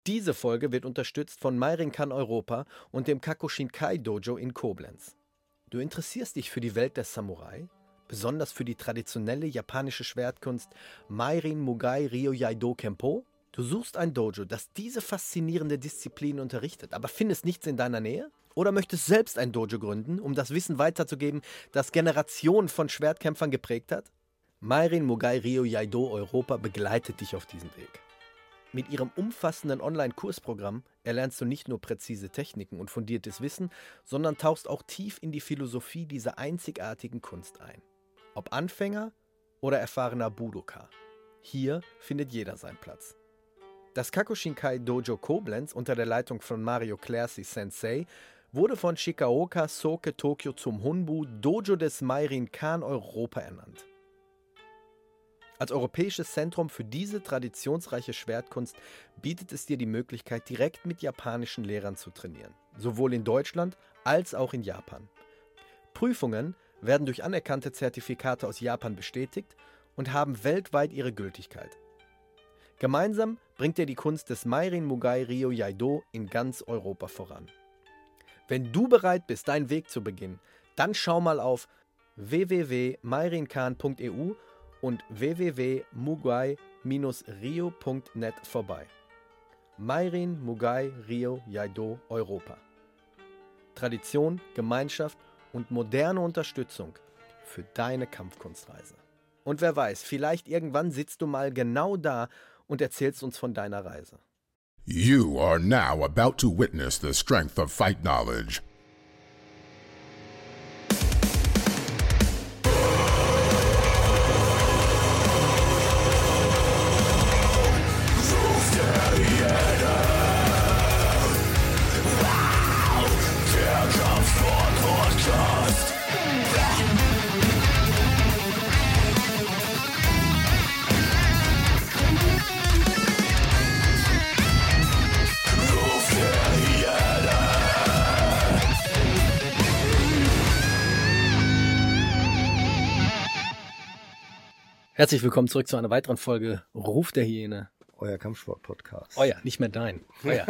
Diese Folge wird unterstützt von Meirinkan Europa und dem Kakushinkai Dojo in Koblenz. Du interessierst dich für die Welt der Samurai, besonders für die traditionelle japanische Schwertkunst Meirin Mugai Ryo-Jaido Kenpo? Du suchst ein Dojo, das diese faszinierende Disziplin unterrichtet, aber findest nichts in deiner Nähe? Oder möchtest selbst ein Dojo gründen, um das Wissen weiterzugeben, das Generationen von Schwertkämpfern geprägt hat? Meirin Mugai Ryo-Jaido Europa begleitet dich auf diesem Weg. Mit ihrem umfassenden Online-Kursprogramm erlernst du nicht nur präzise Techniken und fundiertes Wissen, sondern tauchst auch tief in die Philosophie dieser einzigartigen Kunst ein. Ob Anfänger oder erfahrener Budoka. Hier findet jeder seinen Platz. Das Kakushinkai Dojo Koblenz unter der Leitung von Mario Clercy Sensei wurde von Shikaoka Soke Tokyo zum Honbu Dojo des Meirinkan Europa ernannt. Als europäisches Zentrum für diese traditionsreiche Schwertkunst bietet es dir die Möglichkeit, direkt mit japanischen Lehrern zu trainieren, sowohl in Deutschland als auch in Japan. Prüfungen werden durch anerkannte Zertifikate aus Japan bestätigt und haben weltweit ihre Gültigkeit. Gemeinsam bringt er die Kunst des Meirin Mugai Ryo-Jaido in ganz Europa voran. Wenn du bereit bist, deinen Weg zu beginnen, dann schau mal auf www.meirinkan.eu und www.mugai-rio.net vorbei. Meirin Mugai Ryo-Jaido Europa. Tradition, Gemeinschaft und moderne Unterstützung für deine Kampfkunstreise. Und wer weiß, vielleicht irgendwann sitzt du mal genau da und erzählst uns von deiner Reise. You are now about to witness the strength of fight knowledge. Herzlich willkommen zurück zu einer weiteren Folge Ruf der Hyäne. Euer Kampfsport-Podcast. Euer, nicht mehr dein.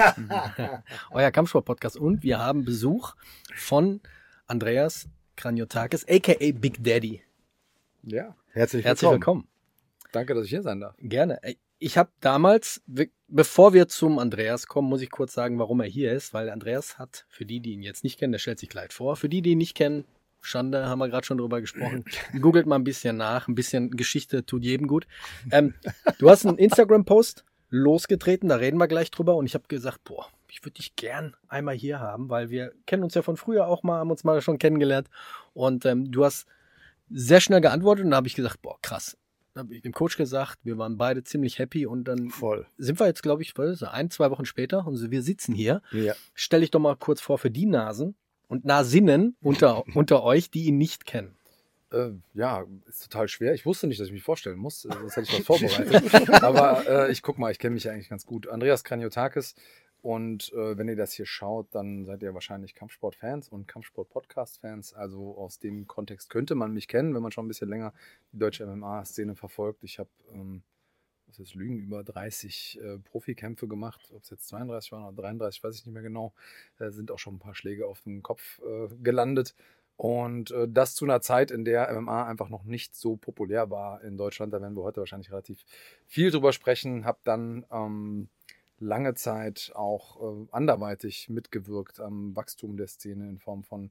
Euer Kampfsport-Podcast. Und wir haben Besuch von Andreas Kranjotakis, a.k.a. Big Daddy. Ja, herzlich willkommen. Danke, dass ich hier sein darf. Gerne. Ich habe damals, bevor wir zum Andreas kommen, muss ich kurz sagen, warum er hier ist, weil Andreas hat, für die ihn jetzt nicht kennen, der stellt sich gleich vor, für die ihn nicht kennen, Schande, haben wir gerade schon drüber gesprochen. Googelt mal ein bisschen nach, ein bisschen Geschichte tut jedem gut. Du hast einen Instagram-Post losgetreten, da reden wir gleich drüber und ich habe gesagt, ich würde dich gern einmal hier haben, weil wir kennen uns ja von früher auch mal, haben uns mal schon kennengelernt und du hast sehr schnell geantwortet und da habe ich gesagt, krass. Da habe ich dem Coach gesagt, wir waren beide ziemlich happy und dann sind wir jetzt, glaube ich, 1-2 Wochen später und wir sitzen hier. Ja. Stell dich doch mal kurz vor für die Nasen und Nasinnen unter euch, die ihn nicht kennen. Ja, ist total schwer. Ich wusste nicht, dass ich mich vorstellen muss. Das hätte ich was vorbereitet. Aber ich guck mal, ich kenne mich ja eigentlich ganz gut. Andreas Kranjotakis. Und wenn ihr das hier schaut, dann seid ihr wahrscheinlich Kampfsport-Fans und Kampfsport-Podcast-Fans. Also aus dem Kontext könnte man mich kennen, wenn man schon ein bisschen länger die deutsche MMA-Szene verfolgt. Ich habe, über 30 Profikämpfe gemacht. Ob es jetzt 32 waren oder 33, weiß ich nicht mehr genau. Sind auch schon ein paar Schläge auf dem Kopf gelandet. Und das zu einer Zeit, in der MMA einfach noch nicht so populär war in Deutschland. Da werden wir heute wahrscheinlich relativ viel drüber sprechen. Habe dann lange Zeit auch anderweitig mitgewirkt am Wachstum der Szene in Form von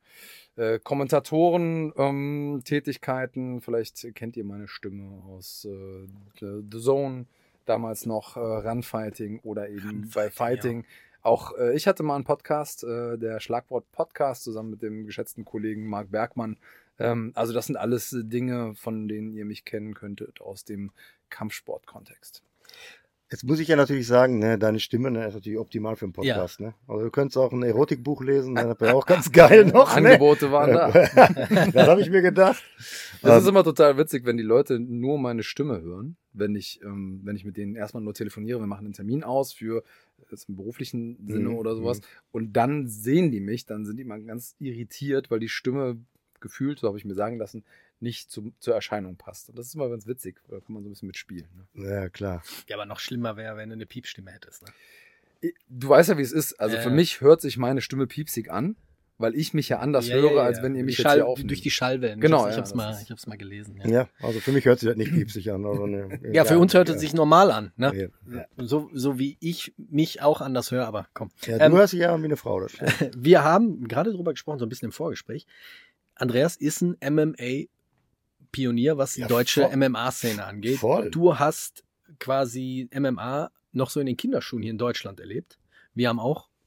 Kommentatoren, Tätigkeiten. Vielleicht kennt ihr meine Stimme aus The Zone, damals noch Runfighting oder eben bei Fighting. Ja. Auch ich hatte mal einen Podcast, der Schlagwort-Podcast, zusammen mit dem geschätzten Kollegen Marc Bergmann. Also das sind alles Dinge, von denen ihr mich kennen könntet aus dem Kampfsport-Kontext. Jetzt muss ich ja natürlich sagen, ne, deine Stimme ist natürlich optimal für einen Podcast. Ja. Ne? Also du könntest auch ein Erotikbuch lesen, das wäre auch ganz geil noch. Angebote waren da. Das habe ich mir gedacht. Das ist immer total witzig, wenn die Leute nur meine Stimme hören, wenn ich mit denen erstmal nur telefoniere, wir machen einen Termin aus für im beruflichen Sinne oder sowas und dann sehen die mich, dann sind die mal ganz irritiert, weil die Stimme gefühlt, so habe ich mir sagen lassen, nicht zur Erscheinung passt. Und das ist immer ganz witzig, da kann man so ein bisschen mitspielen. Ne? Ja, klar. Ja, aber noch schlimmer wäre, wenn du eine Piepstimme hättest. Ne? Du weißt ja, wie es ist. Also für mich hört sich meine Stimme piepsig an, weil ich mich ja anders höre, als wenn ihr mich jetzt hier aufnimmt. Durch die Schallwellen. Genau, ich hab's mal gelesen. Ja, also für mich hört sich das nicht piepsig an. Also ja, für uns hört es sich normal an. Ne? Ja. So wie ich mich auch anders höre, aber komm. Ja, du hörst dich ja wie eine Frau. Das wir haben gerade drüber gesprochen, so ein bisschen im Vorgespräch. Andreas ist ein MMA-Pionier, was die deutsche MMA-Szene angeht. Voll. Du hast quasi MMA noch so in den Kinderschuhen hier in Deutschland erlebt. Wir haben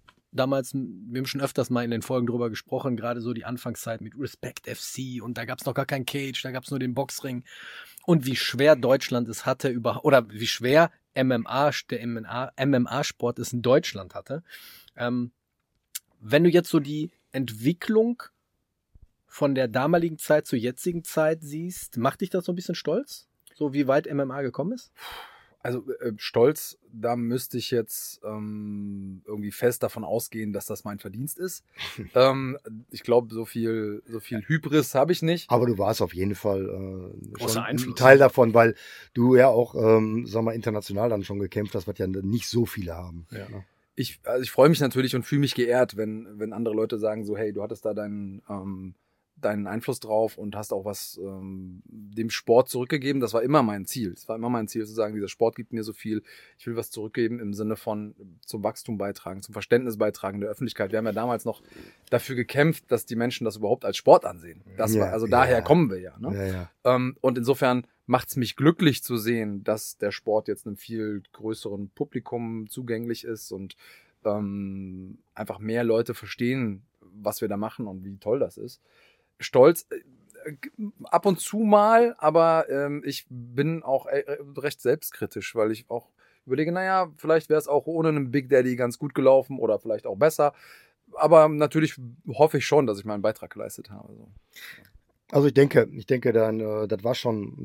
schon öfters mal in den Folgen drüber gesprochen, gerade so die Anfangszeit mit Respect FC und da gab es noch gar keinen Cage, da gab es nur den Boxring und wie schwer Deutschland es hatte oder wie schwer der MMA-Sport es in Deutschland hatte. Wenn du jetzt so die Entwicklung von der damaligen Zeit zur jetzigen Zeit siehst, macht dich das so ein bisschen stolz? So wie weit MMA gekommen ist? Also stolz, da müsste ich jetzt irgendwie fest davon ausgehen, dass das mein Verdienst ist. Ich glaube, so viel Hybris habe ich nicht. Aber du warst auf jeden Fall schon Einfluss. ein Teil davon, weil du ja auch, sag mal, international dann schon gekämpft hast, was ja nicht so viele haben. Ja. Ne? Ich freue mich natürlich und fühle mich geehrt, wenn andere Leute sagen so, hey, du hattest da deinen Einfluss drauf und hast auch was dem Sport zurückgegeben. Das war immer mein Ziel. Es war immer mein Ziel zu sagen, dieser Sport gibt mir so viel. Ich will was zurückgeben im Sinne von zum Wachstum beitragen, zum Verständnis beitragen der Öffentlichkeit. Wir haben ja damals noch dafür gekämpft, dass die Menschen das überhaupt als Sport ansehen. Daher kommen wir ja. Ne? Ja. Und insofern macht es mich glücklich zu sehen, dass der Sport jetzt einem viel größeren Publikum zugänglich ist und einfach mehr Leute verstehen, was wir da machen und wie toll das ist. Stolz ab und zu mal, aber ich bin auch recht selbstkritisch, weil ich auch überlege, naja, vielleicht wäre es auch ohne einen Big Daddy ganz gut gelaufen oder vielleicht auch besser. Aber natürlich hoffe ich schon, dass ich meinen Beitrag geleistet habe. So. Also ich denke, dann, das war schon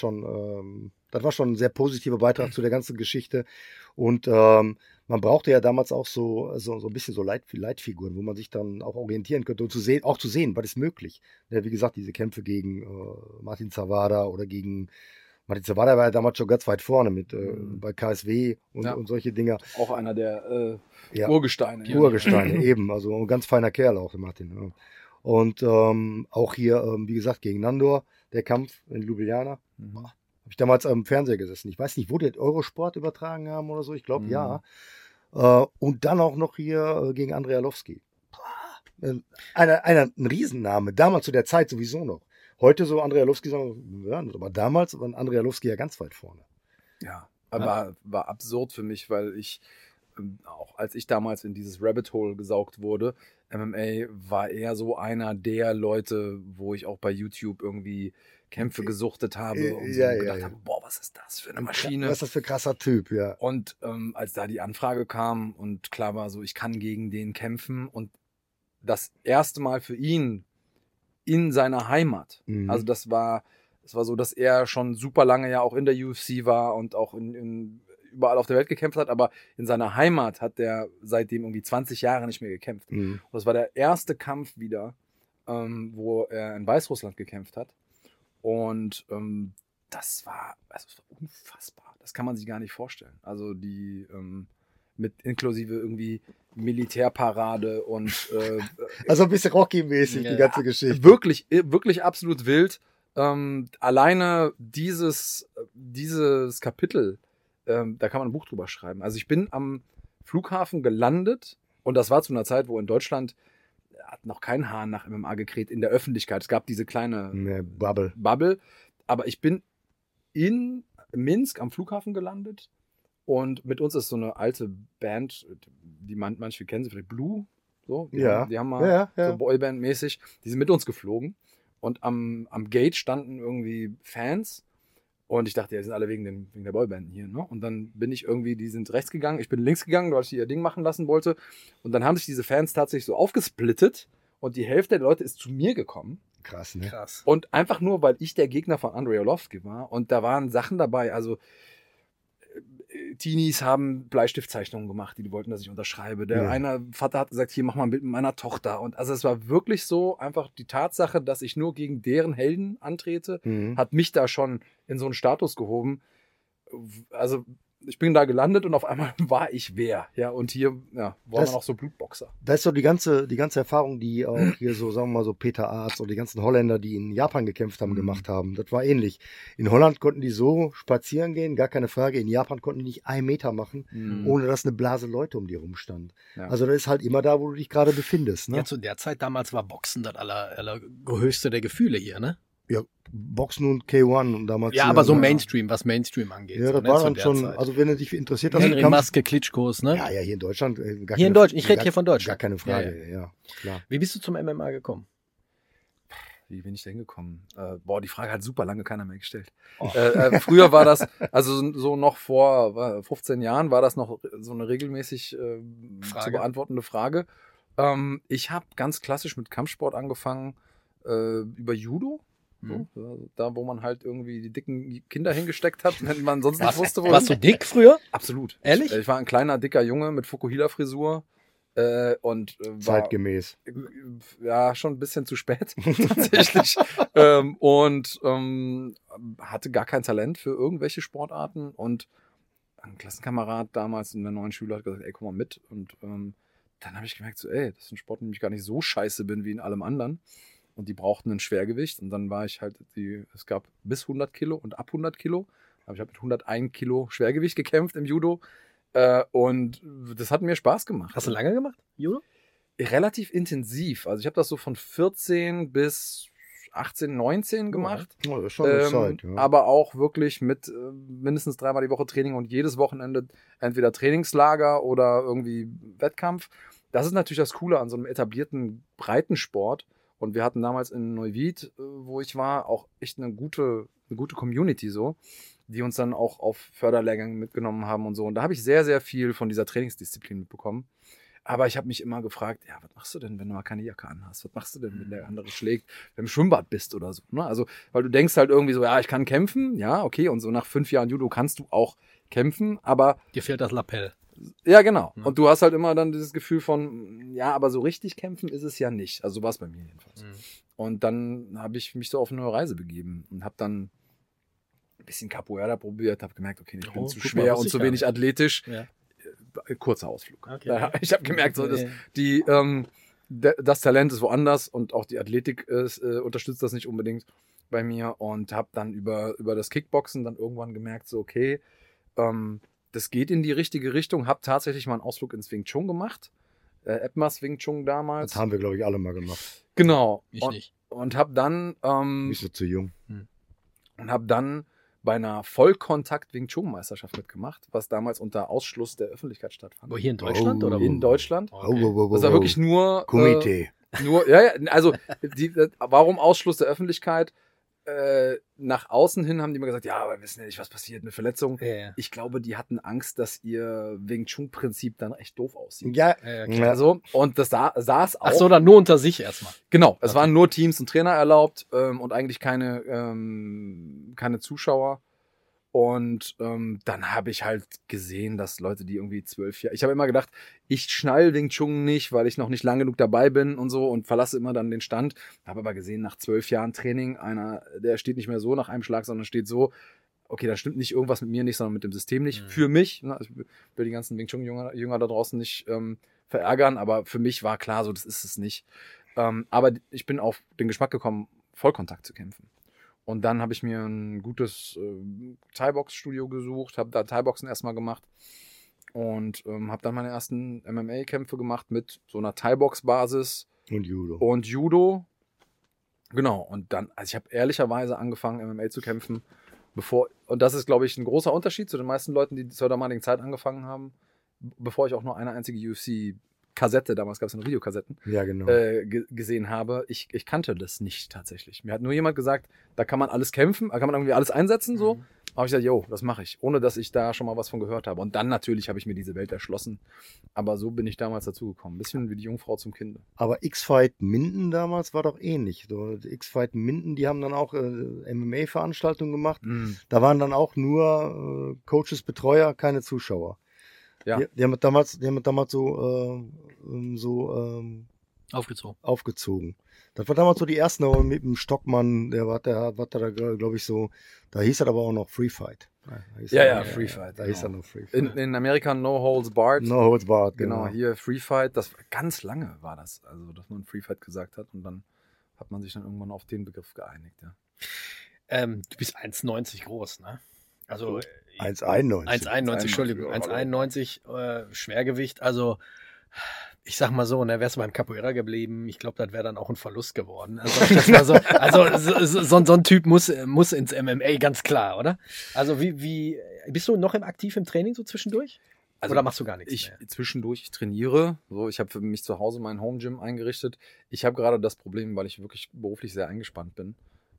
ein sehr positiver Beitrag zu der ganzen Geschichte. Und man brauchte ja damals auch so ein bisschen so Leitfiguren, wo man sich dann auch orientieren könnte und zu sehen, was ist möglich. Ja, wie gesagt, diese Kämpfe gegen Martin Zawada oder gegen Martin Zawada war ja damals schon ganz weit vorne mit bei KSW und solche Dinger. Auch einer der Urgesteine. Urgesteine, eben. Also ein ganz feiner Kerl auch, der Martin. Ja. Und auch hier, wie gesagt, gegen Nandor, der Kampf in Ljubljana. Habe ich damals am Fernseher gesessen. Ich weiß nicht, wo die Eurosport übertragen haben oder so. Ich glaube, ja. Und dann auch noch hier gegen Andrei Arlovski. Ein Riesenname. Damals zu der Zeit sowieso noch. Heute so Andrei Arlovski sagen, ja, aber damals war Andrei Arlovski ja ganz weit vorne. Ja, aber war absurd für mich, weil ich auch als ich damals in dieses Rabbit Hole gesaugt wurde, MMA war eher so einer der Leute, wo ich auch bei YouTube irgendwie Kämpfe gesuchtet habe und gedacht habe, boah, was ist das für eine Maschine? Was ist das für ein krasser Typ, ja. Und als da die Anfrage kam und klar war so, ich kann gegen den kämpfen und das erste Mal für ihn in seiner Heimat, also das war so, dass er schon super lange ja auch in der UFC war und auch in überall auf der Welt gekämpft hat, aber in seiner Heimat hat er seitdem irgendwie 20 Jahre nicht mehr gekämpft. Und das war der erste Kampf wieder, wo er in Weißrussland gekämpft hat. Und das war unfassbar. Das kann man sich gar nicht vorstellen. Also die mit inklusive irgendwie Militärparade und also ein bisschen Rocky-mäßig, die ganze Geschichte. Wirklich, wirklich absolut wild. Alleine dieses Kapitel, da kann man ein Buch drüber schreiben. Also ich bin am Flughafen gelandet und das war zu einer Zeit, wo in Deutschland hat noch kein Hahn nach MMA gekräht in der Öffentlichkeit. Es gab diese kleine Bubble. Aber ich bin in Minsk am Flughafen gelandet und mit uns ist so eine alte Band, die manche kennen sie vielleicht, Blue. So, die haben mal so Boyband-mäßig, die sind mit uns geflogen und am Gate standen irgendwie Fans. Und ich dachte, die sind alle wegen der Boyband hier, ne? Und dann bin ich irgendwie, die sind rechts gegangen, ich bin links gegangen, weil ich ihr Ding machen lassen wollte. Und dann haben sich diese Fans tatsächlich so aufgesplittet und die Hälfte der Leute ist zu mir gekommen. Krass, ne? Krass. Und einfach nur, weil ich der Gegner von Andrei Arlovski war. Und da waren Sachen dabei, also Teenies haben Bleistiftzeichnungen gemacht, die wollten, dass ich unterschreibe. Der eine Vater hat gesagt, hier, mach mal ein Bild mit meiner Tochter. Und also es war wirklich so, einfach die Tatsache, dass ich nur gegen deren Helden antrete, hat mich da schon in so einen Status gehoben. Also ich bin da gelandet und auf einmal war ich wer. Ja, und hier war man auch so Blutboxer. Da ist so die ganze Erfahrung, die auch hier so, sagen wir mal so Peter Arz oder die ganzen Holländer, die in Japan gekämpft haben, gemacht haben. Das war ähnlich. In Holland konnten die so spazieren gehen, gar keine Frage. In Japan konnten die nicht 1 Meter machen, ohne dass eine Blase Leute um die rumstand. Ja. Also das ist halt immer da, wo du dich gerade befindest. Ne? Ja, zu der Zeit damals war Boxen das allerhöchste der Gefühle hier, ne? Ja, Boxen und K1 und damals. Ja, aber so Mainstream, was Mainstream angeht. Ja, so, das war dann schon, Zeit. Also wenn du dich interessierst. Henry Maske, Klitschkos, ne? Ja, hier in Deutschland. Hier in Deutschland, ich rede hier von Deutschland. Gar keine Frage, ja, klar. Wie bist du zum MMA gekommen? Wie bin ich da hingekommen? Die Frage hat super lange keiner mehr gestellt. Früher war das, also so noch vor 15 Jahren war das noch so eine regelmäßig zu beantwortende Frage. Ich habe ganz klassisch mit Kampfsport angefangen, über Judo. So, da, wo man halt irgendwie die dicken Kinder hingesteckt hat, wenn man sonst nicht wusste, wo. Warst du dick früher? Absolut. Ehrlich? Ich war ein kleiner, dicker Junge mit Fukuhila-Frisur. Und war zeitgemäß. Ja, schon ein bisschen zu spät, tatsächlich. Hatte gar kein Talent für irgendwelche Sportarten. Und ein Klassenkamerad damals in der 9. Schule hat gesagt, ey, komm mal mit. Und dann habe ich gemerkt, so, das ist ein Sport, in dem ich gar nicht so scheiße bin wie in allem anderen. Und die brauchten ein Schwergewicht. Und dann war ich halt, es gab bis 100 Kilo und ab 100 Kilo. Aber ich habe mit 101 Kilo Schwergewicht gekämpft im Judo. Und das hat mir Spaß gemacht. Hast du lange gemacht, Judo? Relativ intensiv. Also ich habe das so von 14 bis 18, 19 gemacht. Oh, das ist schon eine Zeit, ja. Aber auch wirklich mit mindestens 3-mal die Woche Training und jedes Wochenende entweder Trainingslager oder irgendwie Wettkampf. Das ist natürlich das Coole an so einem etablierten Breitensport. Und wir hatten damals in Neuwied, wo ich war, auch echt eine gute Community so, die uns dann auch auf Förderlehrgänge mitgenommen haben und so. Und da habe ich sehr, sehr viel von dieser Trainingsdisziplin mitbekommen. Aber ich habe mich immer gefragt, ja, was machst du denn, wenn du mal keine Jacke anhast? Was machst du denn, wenn der andere schlägt, wenn du im Schwimmbad bist oder so? Ne? Also, weil du denkst halt irgendwie so, ja, ich kann kämpfen, ja, okay. Und so nach 5 Jahren Judo kannst du auch kämpfen, aber... Dir fehlt das Lapell. Ja, genau. Ja. Und du hast halt immer dann dieses Gefühl von, ja, aber so richtig kämpfen ist es ja nicht. Also so war es bei mir jedenfalls. Und dann habe ich mich so auf eine Reise begeben und habe dann ein bisschen Capoeira probiert, habe gemerkt, okay, ich bin zu schwer und zu wenig athletisch. Ja. Kurzer Ausflug. Okay. Ich habe gemerkt, so, dass das Talent ist woanders und auch die Athletik unterstützt das nicht unbedingt bei mir und habe dann über das Kickboxen dann irgendwann gemerkt, so okay, das geht in die richtige Richtung. Habe tatsächlich mal einen Ausflug ins Wing Chun gemacht. Epmas Wing Chun damals. Das haben wir, glaube ich, alle mal gemacht. Genau. Ich nicht. Und habe dann... Bist du zu jung? Und habe dann bei einer Vollkontakt-Wing Chun-Meisterschaft mitgemacht, was damals unter Ausschluss der Öffentlichkeit stattfand. Wo, hier in Deutschland? Oder wo? In Deutschland. Okay. Das war wirklich nur... Komitee. Also warum Ausschluss der Öffentlichkeit? Nach außen hin haben die immer gesagt, ja, aber wir wissen ja nicht, was passiert, eine Verletzung. Ja. Ich glaube, die hatten Angst, dass ihr Wing Chun-Prinzip dann echt doof aussieht. Ja. Also, und das saß auch. Ach so, dann nur unter sich erstmal. Genau, es waren nur Teams und Trainer erlaubt und eigentlich keine Zuschauer. Und dann habe ich halt gesehen, dass Leute, die irgendwie 12 Jahre... Ich habe immer gedacht, ich schnall Wing Chun nicht, weil ich noch nicht lang genug dabei bin und so und verlasse immer dann den Stand. Habe aber gesehen, nach 12 Jahren Training, einer, der steht nicht mehr so nach einem Schlag, sondern steht so, okay, da stimmt nicht irgendwas mit mir nicht, sondern mit dem System nicht. Für mich, ne, ich will die ganzen Wing Chun-Jünger da draußen nicht verärgern, aber für mich war klar, so, das ist es nicht. Aber ich bin auf den Geschmack gekommen, Vollkontakt zu kämpfen. Und dann habe ich mir ein gutes Thai-Box-Studio gesucht, habe da Thai-Boxen erstmal gemacht und habe dann meine ersten MMA-Kämpfe gemacht mit so einer Thai-Box-Basis. Und Judo. Genau, und dann, also ich habe ehrlicherweise angefangen, MMA zu kämpfen, und das ist, glaube ich, ein großer Unterschied zu den meisten Leuten, die zur damaligen Zeit angefangen haben, bevor ich auch nur eine einzige UFC-Kassette, damals gab es noch Videokassetten, genau. gesehen habe. Ich kannte das nicht tatsächlich. Mir hat nur jemand gesagt, da kann man alles kämpfen, da kann man irgendwie alles einsetzen, so. Aber ich gesagt, jo, das mache ich, ohne dass ich da schon mal was von gehört habe. Und dann natürlich habe ich mir diese Welt erschlossen. Aber so bin ich damals dazugekommen. Ein bisschen wie die Jungfrau zum Kinde. Aber X-Fight Minden damals war doch ähnlich. So, X-Fight Minden, die haben dann auch MMA-Veranstaltungen gemacht. Da waren dann auch nur Coaches, Betreuer, keine Zuschauer. Ja. Die haben damals so aufgezogen. Das war damals so die ersten mit dem Stockmann, der war da, glaube ich, so, da hieß das aber auch noch Free Fight. Free Fight. Da ist er noch Free Fight. In Amerika No Holds Barred. No Holds Barred, Genau, hier Free Fight. Das ganz lange war das, also dass man Free Fight gesagt hat und dann hat man sich dann irgendwann auf den Begriff geeinigt, ja. Du bist 1,90 groß, ne? Also 1,91. 1,91, Entschuldigung, 1,91 Schwergewicht. Also ich sag mal so, ne, wärst du beim Capoeira geblieben, ich glaube, das wäre dann auch ein Verlust geworden. Also so ein Typ muss ins MMA, ganz klar, oder? Also wie bist du noch aktiv im Training so zwischendurch? Also oder machst du gar nichts mehr? Zwischendurch, ich trainiere. So, ich habe für mich zu Hause mein Home Gym eingerichtet. Ich habe gerade das Problem, weil ich wirklich beruflich sehr eingespannt bin,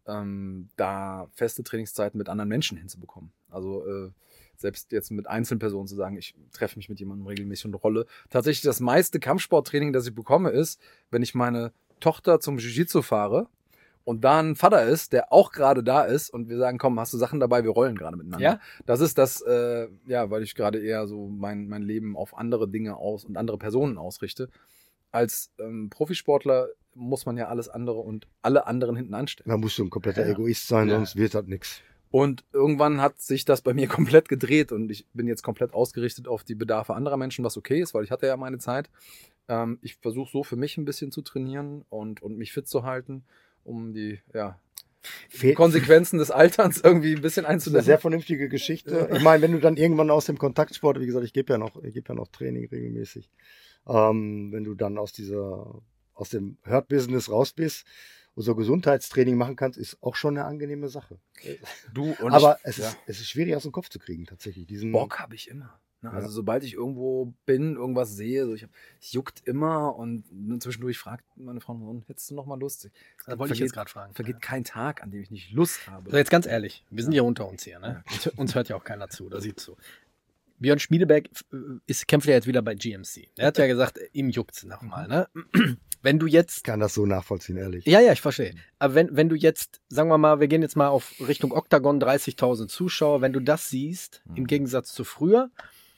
da feste Trainingszeiten mit anderen Menschen hinzubekommen. Also selbst jetzt mit Einzelpersonen zu sagen, ich treffe mich mit jemandem regelmäßig und rolle. Tatsächlich das meiste Kampfsporttraining, das ich bekomme, ist, wenn ich meine Tochter zum Jiu-Jitsu fahre und da ein Vater ist, der auch gerade da ist und wir sagen, komm, hast du Sachen dabei, wir rollen gerade miteinander. Ja? Das ist das, weil ich gerade eher so mein Leben auf andere Dinge aus und andere Personen ausrichte. Als Profisportler muss man ja alles andere und alle anderen hinten anstellen. Da musst du ein kompletter Egoist sein, sonst wird das nichts. Und irgendwann hat sich das bei mir komplett gedreht und ich bin jetzt komplett ausgerichtet auf die Bedarfe anderer Menschen, was okay ist, weil ich hatte ja meine Zeit. Ich versuche so für mich ein bisschen zu trainieren und mich fit zu halten, um die Konsequenzen des Alterns irgendwie ein bisschen Das ist einzudämmen. eine sehr vernünftige Geschichte. Ich meine, wenn du dann irgendwann aus dem Kontaktsport, wie gesagt, ich gebe ja noch Training regelmäßig, wenn du dann aus dem Hurt-Business raus bist und so Gesundheitstraining machen kannst, ist auch schon eine angenehme Sache. Aber es ist schwierig aus dem Kopf zu kriegen, tatsächlich. Diesen Bock habe ich immer. Ne? Also sobald ich irgendwo bin, irgendwas sehe, es juckt immer und zwischendurch fragt meine Frau, hättest du noch mal Lust? Das wollte ich jetzt gerade fragen. Vergeht kein Tag, an dem ich nicht Lust habe. So, jetzt ganz ehrlich, wir sind ja unter uns hier, ne? Uns hört ja auch keiner zu, da sieht so. Björn Schmiedeberg kämpft ja jetzt wieder bei GMC. Er hat ja gesagt, ihm juckt's nochmal, ne? Wenn du jetzt... Ich kann das so nachvollziehen, ehrlich. Ja, ich verstehe. Aber wenn du jetzt, sagen wir mal, wir gehen jetzt mal auf Richtung Octagon, 30.000 Zuschauer, wenn du das siehst, im Gegensatz zu früher,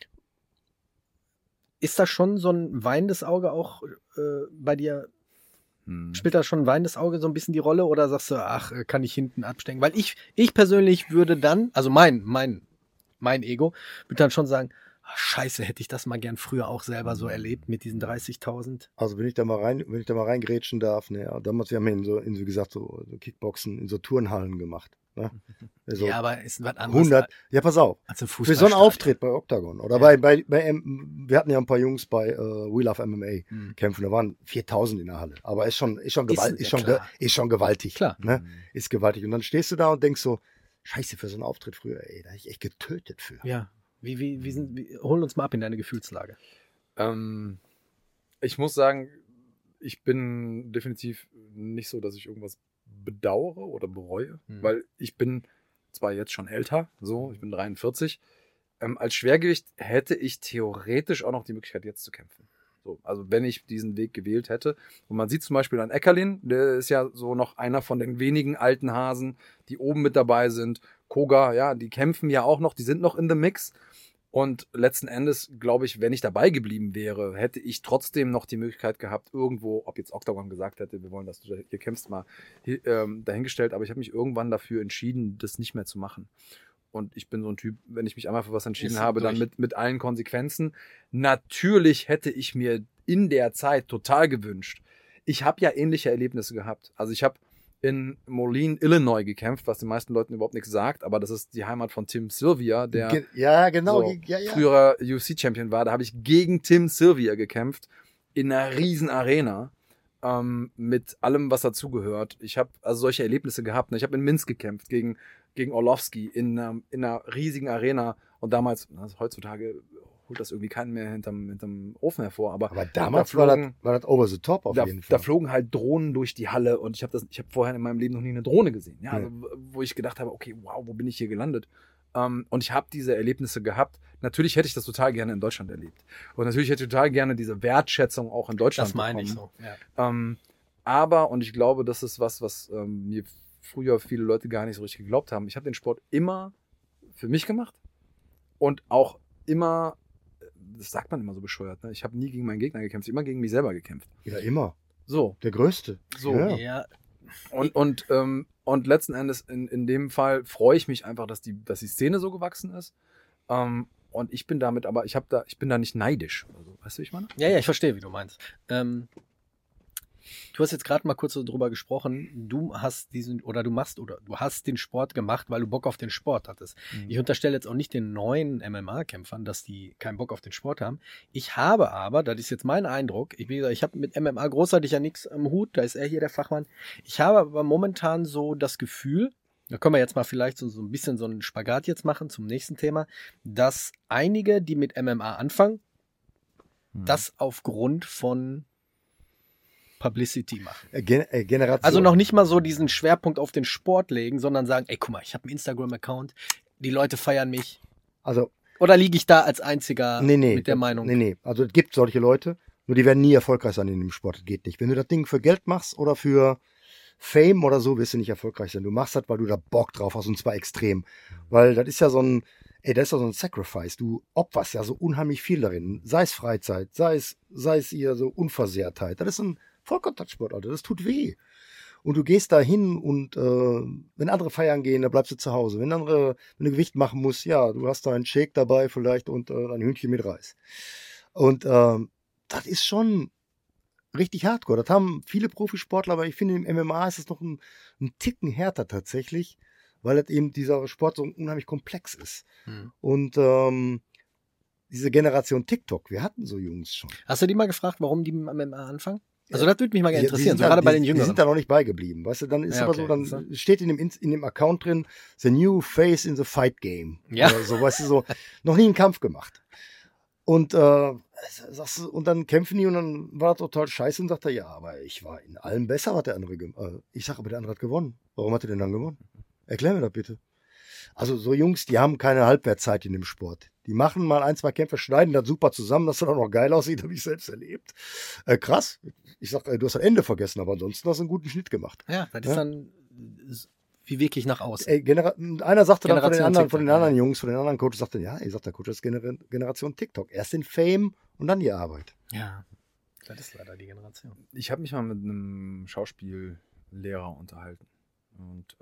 ist da schon so ein weinendes Auge auch bei dir? Spielt da schon ein weinendes Auge so ein bisschen die Rolle oder sagst du, ach, kann ich hinten abstecken? Weil ich persönlich würde dann, also mein Ego, würde dann schon sagen, scheiße, hätte ich das mal gern früher auch selber so erlebt mit diesen 30.000. Also wenn ich da mal reingrätschen darf, ne, damals, wir haben wie gesagt, so Kickboxen in so Turnhallen gemacht. Ne? Also ja, aber ist was anderes. 100, ja, pass auf. Also für so einen Auftritt bei Octagon oder wir hatten ja ein paar Jungs bei We Love MMA kämpfen, da waren 4.000 in der Halle. Aber ist schon gewaltig. Klar. Ne? Ist gewaltig. Und dann stehst du da und denkst so, scheiße, für so einen Auftritt früher, ey, da hätte ich echt getötet für. Ja. Hol uns mal ab in deine Gefühlslage. Ich muss sagen, ich bin definitiv nicht so, dass ich irgendwas bedauere oder bereue, weil ich bin zwar jetzt schon älter, ich bin 43, als Schwergewicht hätte ich theoretisch auch noch die Möglichkeit, jetzt zu kämpfen. So, also wenn ich diesen Weg gewählt hätte. Und man sieht zum Beispiel an Eckerlin, der ist ja so noch einer von den wenigen alten Hasen, die oben mit dabei sind. Koga, ja, die kämpfen ja auch noch, die sind noch in the mix. Und letzten Endes, glaube ich, wenn ich dabei geblieben wäre, hätte ich trotzdem noch die Möglichkeit gehabt, irgendwo, ob jetzt Octagon gesagt hätte, wir wollen, dass du hier kämpfst, mal dahingestellt. Aber ich habe mich irgendwann dafür entschieden, das nicht mehr zu machen. Und ich bin so ein Typ, wenn ich mich einmal für was entschieden habe, dann mit allen Konsequenzen. Natürlich hätte ich mir in der Zeit total gewünscht. Ich habe ja ähnliche Erlebnisse gehabt. Also ich habe in Moline, Illinois gekämpft, was den meisten Leuten überhaupt nichts sagt, aber das ist die Heimat von Tim Sylvia, der früherer UFC-Champion war. Da habe ich gegen Tim Sylvia gekämpft, in einer riesen Arena, mit allem, was dazugehört. Ich habe also solche Erlebnisse gehabt. Ich habe in Minsk gekämpft gegen Orlovsky in einer riesigen Arena und damals, also heutzutage holt das irgendwie keinen mehr hinterm Ofen hervor. Aber damals war das over the top auf jeden Fall. Da flogen halt Drohnen durch die Halle und ich habe vorher in meinem Leben noch nie eine Drohne gesehen. Ja, also, wo ich gedacht habe, okay, wow, wo bin ich hier gelandet? Und ich habe diese Erlebnisse gehabt. Natürlich hätte ich das total gerne in Deutschland erlebt. Und natürlich hätte ich total gerne diese Wertschätzung auch in Deutschland bekommen. Das meine ich so, ja. Aber, und ich glaube, das ist was mir früher viele Leute gar nicht so richtig geglaubt haben. Ich habe den Sport immer für mich gemacht und auch immer, das sagt man immer so bescheuert, ne? Ich habe nie gegen meinen Gegner gekämpft, immer gegen mich selber gekämpft. Ja, immer. So. Der Größte. So. Ja. Und letzten Endes in dem Fall freue ich mich einfach, dass die Szene so gewachsen ist. Und ich bin damit, aber ich bin da nicht neidisch oder so. Weißt du, wie ich meine? Ja, ich verstehe, wie du meinst. Du hast jetzt gerade mal kurz so drüber gesprochen, du hast den Sport gemacht, weil du Bock auf den Sport hattest. Ich unterstelle jetzt auch nicht den neuen MMA-Kämpfern, dass die keinen Bock auf den Sport haben. Ich habe aber, das ist jetzt mein Eindruck, ich habe mit MMA großartig ja nichts am Hut, da ist er hier der Fachmann. Ich habe aber momentan so das Gefühl, da können wir jetzt mal vielleicht so ein bisschen so einen Spagat jetzt machen zum nächsten Thema, dass einige, die mit MMA anfangen, das aufgrund von Publicity machen. Generation. Also noch nicht mal so diesen Schwerpunkt auf den Sport legen, sondern sagen, ey, guck mal, ich habe einen Instagram-Account, die Leute feiern mich. Also, oder liege ich da als Einziger mit der Meinung? Nee. Also es gibt solche Leute, nur die werden nie erfolgreich sein in dem Sport. Das geht nicht. Wenn du das Ding für Geld machst oder für Fame oder so, wirst du nicht erfolgreich sein. Du machst das, weil du da Bock drauf hast, und zwar extrem. Weil das ist ja so ein Sacrifice. Du opferst ja so unheimlich viel darin. Sei es Freizeit, sei es ihr so Unversehrtheit. Das ist ein Vollkontaktsport, Alter. Das tut weh. Und du gehst da hin und wenn andere feiern gehen, dann bleibst du zu Hause. Wenn du Gewicht machen musst, ja, du hast da einen Shake dabei vielleicht und ein Hühnchen mit Reis. Und das ist schon richtig hardcore. Das haben viele Profisportler, aber ich finde, im MMA ist es noch ein Ticken härter tatsächlich, weil das eben dieser Sport so unheimlich komplex ist. Und diese Generation TikTok, wir hatten so Jungs schon. Hast du die mal gefragt, warum die mit MMA anfangen? Also das würde mich mal gerne interessieren, so gerade bei den Jüngeren. Die sind da noch nicht beigeblieben, weißt du, dann ist aber so, dann steht in dem Account drin, the new face in the fight game. Ja. Oder so, weißt du, so, noch nie einen Kampf gemacht. Und und dann kämpfen die und dann war das total scheiße und sagt er, ja, aber ich war in allem besser, hat der andere ich sag aber, der andere hat gewonnen. Warum hat er denn dann gewonnen? Erklär mir das bitte. Also so Jungs, die haben keine Halbwertszeit in dem Sport. Die machen mal 1, 2 Kämpfe, schneiden das super zusammen, dass das auch noch geil aussieht, habe ich selbst erlebt. Krass. Ich sag, du hast das Ende vergessen, aber ansonsten hast du einen guten Schnitt gemacht. Ja, das ist dann wie wirklich nach außen. Einer sagte dann von den anderen Jungs, von den anderen Coaches, sagte, ja, der Coach ist Generation TikTok. Erst den Fame und dann die Arbeit. Ja, das ist leider die Generation. Ich habe mich mal mit einem Schauspiellehrer unterhalten. Und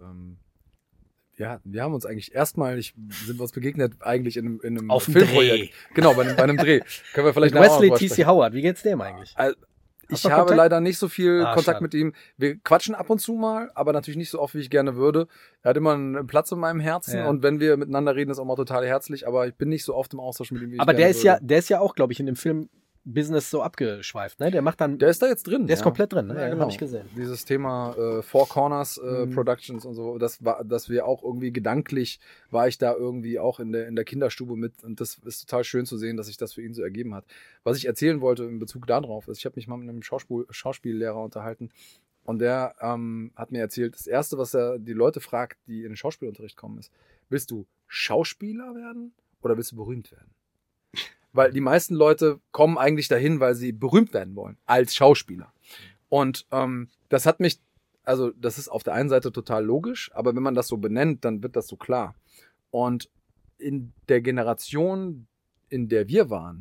ja, wir haben uns eigentlich sind wir uns begegnet eigentlich in einem auf dem Filmprojekt. Dreh. Genau, bei einem Dreh. Können wir vielleicht Wesley T.C. Howard, wie geht's dem eigentlich? Ich habe leider nicht so viel Kontakt schade. mit ihm. Wir quatschen ab und zu mal, aber natürlich nicht so oft, wie ich gerne würde. Er hat immer einen Platz in meinem Herzen und wenn wir miteinander reden, ist auch mal total herzlich, aber ich bin nicht so oft im Austausch mit ihm, wie ich gerne würde. Der ist ja auch, glaube ich, in dem Filmbusiness so abgeschweift, ne? Der ist da jetzt drin. Der ist komplett drin, ne? Ja, genau. Habe ich gesehen. Dieses Thema Four Corners Productions und so, dass wir auch irgendwie gedanklich, war ich da irgendwie auch in der Kinderstube mit und das ist total schön zu sehen, dass sich das für ihn so ergeben hat. Was ich erzählen wollte in Bezug darauf ist, ich habe mich mal mit einem Schauspiellehrer unterhalten und der hat mir erzählt, das Erste, was er die Leute fragt, die in den Schauspielunterricht kommen, ist, willst du Schauspieler werden oder willst du berühmt werden? Weil die meisten Leute kommen eigentlich dahin, weil sie berühmt werden wollen, als Schauspieler. Und das hat mich, also das ist auf der einen Seite total logisch, aber wenn man das so benennt, dann wird das so klar. Und in der Generation, in der wir waren,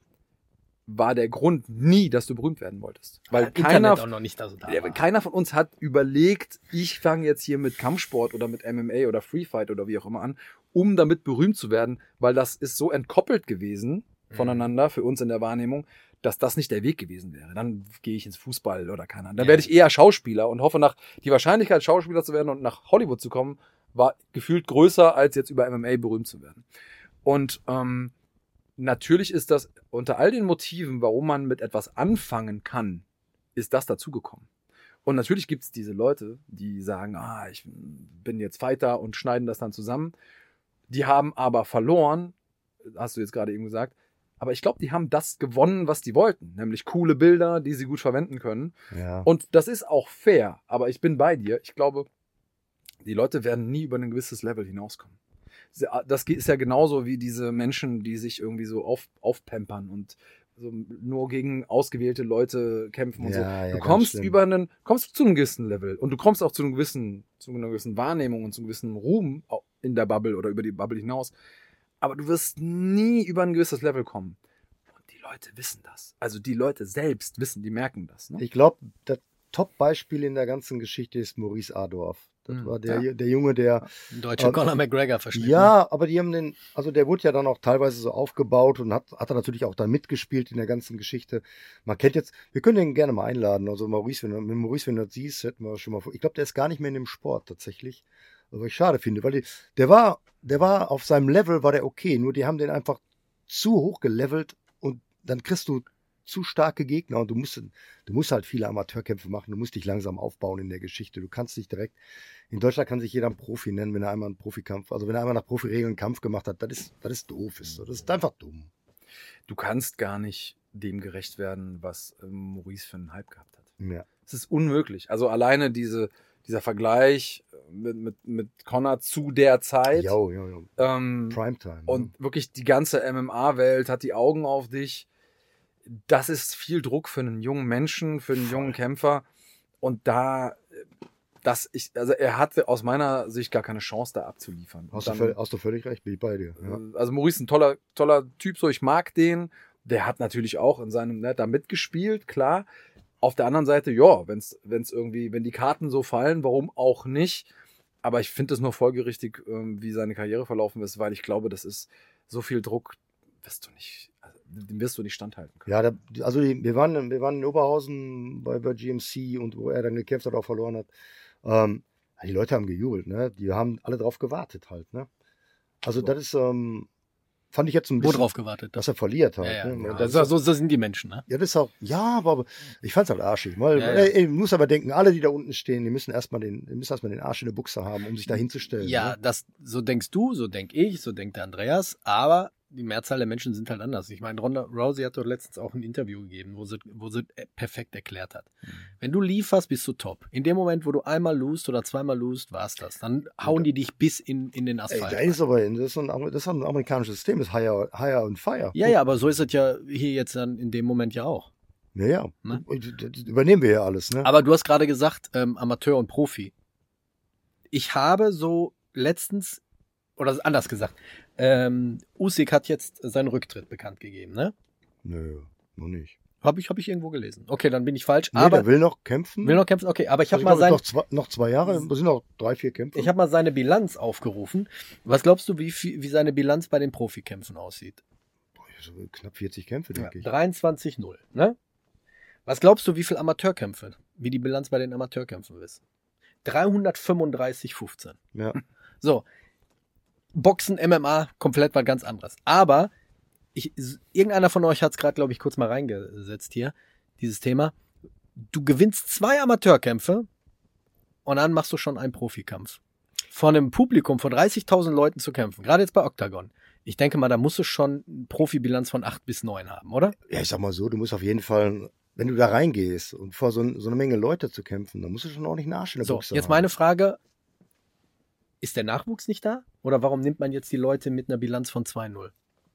war der Grund nie, dass du berühmt werden wolltest. Weil keiner auch noch nicht da war. Keiner von uns hat überlegt, ich fange jetzt hier mit Kampfsport oder mit MMA oder Freefight oder wie auch immer an, um damit berühmt zu werden, weil das ist so entkoppelt gewesen voneinander für uns in der Wahrnehmung, dass das nicht der Weg gewesen wäre. Dann gehe ich ins Fußball oder keine Ahnung. Dann werde ich eher Schauspieler und hoffe die Wahrscheinlichkeit, Schauspieler zu werden und nach Hollywood zu kommen, war gefühlt größer, als jetzt über MMA berühmt zu werden. Und natürlich ist das unter all den Motiven, warum man mit etwas anfangen kann, ist das dazugekommen. Und natürlich gibt es diese Leute, die sagen, ich bin jetzt Fighter und schneiden das dann zusammen. Die haben aber verloren, hast du jetzt gerade eben gesagt, aber ich glaube, die haben das gewonnen, was die wollten, nämlich coole Bilder, die sie gut verwenden können. Ja. Und das ist auch fair, aber ich bin bei dir. Ich glaube, die Leute werden nie über ein gewisses Level hinauskommen. Das ist ja genauso wie diese Menschen, die sich irgendwie so aufpampern und so nur gegen ausgewählte Leute kämpfen und so. Du kommst kommst zu einem gewissen Level und du kommst auch zu einer gewissen Wahrnehmung und zu einem gewissen Ruhm in der Bubble oder über die Bubble hinaus. Aber du wirst nie über ein gewisses Level kommen. Und die Leute wissen das. Also die Leute selbst wissen, die merken das. Ne? Ich glaube, das Top-Beispiel in der ganzen Geschichte ist Maurice Adorf. Das war der Junge, der... Deutsche Conor McGregor verschnitten. Ja, aber die haben der wurde ja dann auch teilweise so aufgebaut und hat er natürlich auch dann mitgespielt in der ganzen Geschichte. Man kennt jetzt, wir können den gerne mal einladen. Also Maurice, wenn du das siehst, hätten wir schon mal, ich glaube, der ist gar nicht mehr in dem Sport tatsächlich. Was ich schade finde, weil der war auf seinem Level, war der okay, nur die haben den einfach zu hoch gelevelt und dann kriegst du zu starke Gegner und du musst halt viele Amateurkämpfe machen, du musst dich langsam aufbauen in der Geschichte. Du kannst nicht direkt, in Deutschland kann sich jeder einen Profi nennen, wenn er einmal einen Profikampf, also wenn er einmal nach Profiregeln einen Kampf gemacht hat, das ist doof, das ist einfach dumm. Du kannst gar nicht dem gerecht werden, was Maurice für einen Hype gehabt hat. Ja. Es ist unmöglich. Also alleine dieser Vergleich mit Conor zu der Zeit. Primetime. Und wirklich die ganze MMA-Welt hat die Augen auf dich. Das ist viel Druck für einen jungen Menschen, für einen jungen Kämpfer. Und er hatte aus meiner Sicht gar keine Chance, da abzuliefern. Hast du völlig recht, bin ich bei dir. Ja. Also Maurice ist ein toller Typ, so ich mag den. Der hat natürlich auch in seinem, da mitgespielt, klar. Auf der anderen Seite, ja, wenn die Karten so fallen, warum auch nicht? Aber ich finde es nur folgerichtig, wie seine Karriere verlaufen ist, weil ich glaube, das ist so viel Druck, dem wirst du nicht standhalten können. Ja, wir waren in Oberhausen bei GMC und wo er dann gekämpft hat, auch verloren hat. Die Leute haben gejubelt, ne? Die haben alle drauf gewartet halt, ne? Also das ist, fand ich jetzt ein bisschen... Wo drauf gewartet? Dass er verliert halt. Ja, ne? Ja. So sind die Menschen, ne? Ja, das ist auch, ja, aber ich fand's halt arschig. Du musst aber denken, alle, die da unten stehen, die müssen erstmal den Arsch in der Buchse haben, um sich da hinzustellen. Ja, ne? So denkst du, so denk ich, so denkt der Andreas, aber die Mehrzahl der Menschen sind halt anders. Ich meine, Ronda Rousey hat doch letztens auch ein Interview gegeben, wo sie perfekt erklärt hat. Wenn du lieferst, bist du top. In dem Moment, wo du einmal lust oder zweimal lust, war's das. Dann hauen die dich bis in den Asphalt. Das ist ein amerikanisches System, das ist Hire und Fire. Ja, aber so ist es ja hier jetzt dann in dem Moment ja auch. Ja. Ne? Das übernehmen wir ja alles, ne? Aber du hast gerade gesagt, Amateur und Profi. Ich habe so letztens, oder anders gesagt, Usyk hat jetzt seinen Rücktritt bekannt gegeben, ne? Nö, noch nicht. Hab ich irgendwo gelesen. Okay, dann bin ich falsch. Nee, aber der will noch kämpfen. Okay, aber ich habe mal mal noch 2 Jahre, das sind noch 3, 4 Kämpfe. Ich habe mal seine Bilanz aufgerufen. Was glaubst du, wie seine Bilanz bei den Profikämpfen aussieht? So knapp 40 Kämpfe, denke ich. 23-0, ne? Was glaubst du, wie viel Amateurkämpfe, wie die Bilanz bei den Amateurkämpfen ist? 335-15. Ja. So, Boxen, MMA, komplett was ganz anderes. Aber irgendeiner von euch hat es gerade, glaube ich, kurz mal reingesetzt hier, dieses Thema. Du gewinnst 2 Amateurkämpfe und dann machst du schon einen Profikampf. Vor einem Publikum von 30.000 Leuten zu kämpfen, gerade jetzt bei Octagon. Ich denke mal, da musst du schon eine Profibilanz von 8 bis 9 haben, oder? Ja, ich sag mal so, du musst auf jeden Fall, wenn du da reingehst und vor so eine Menge Leute zu kämpfen, dann musst du schon ordentlich einen Arsch in der Buchse haben. Jetzt meine Frage, ist der Nachwuchs nicht da? Oder warum nimmt man jetzt die Leute mit einer Bilanz von 2-0?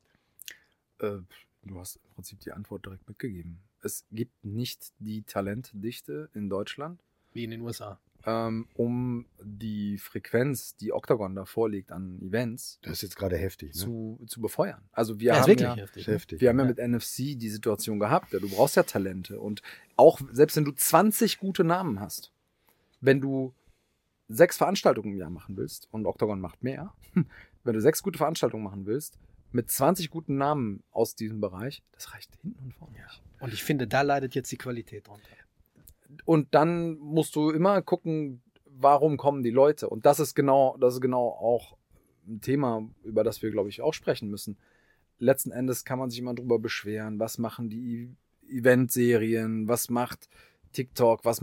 Du hast im Prinzip die Antwort direkt mitgegeben. Es gibt nicht die Talentdichte in Deutschland. Wie in den USA. Um die Frequenz, die Octagon da vorlegt an Events, das ist jetzt gerade heftig, ne? zu befeuern. Also wir ist haben wirklich ja, heftig. Wir haben ja mit NFC die Situation gehabt, ja, du brauchst ja Talente und auch selbst wenn du 20 gute Namen hast, wenn du 6 Veranstaltungen im Jahr machen willst und Octagon macht mehr, wenn du 6 gute Veranstaltungen machen willst, mit 20 guten Namen aus diesem Bereich, das reicht hinten und vorne nicht. Und ich finde, da leidet jetzt die Qualität drunter. Und dann musst du immer gucken, warum kommen die Leute. Und das ist genau auch ein Thema, über das wir, glaube ich, auch sprechen müssen. Letzten Endes kann man sich immer drüber beschweren, was machen die Eventserien, was macht TikTok, was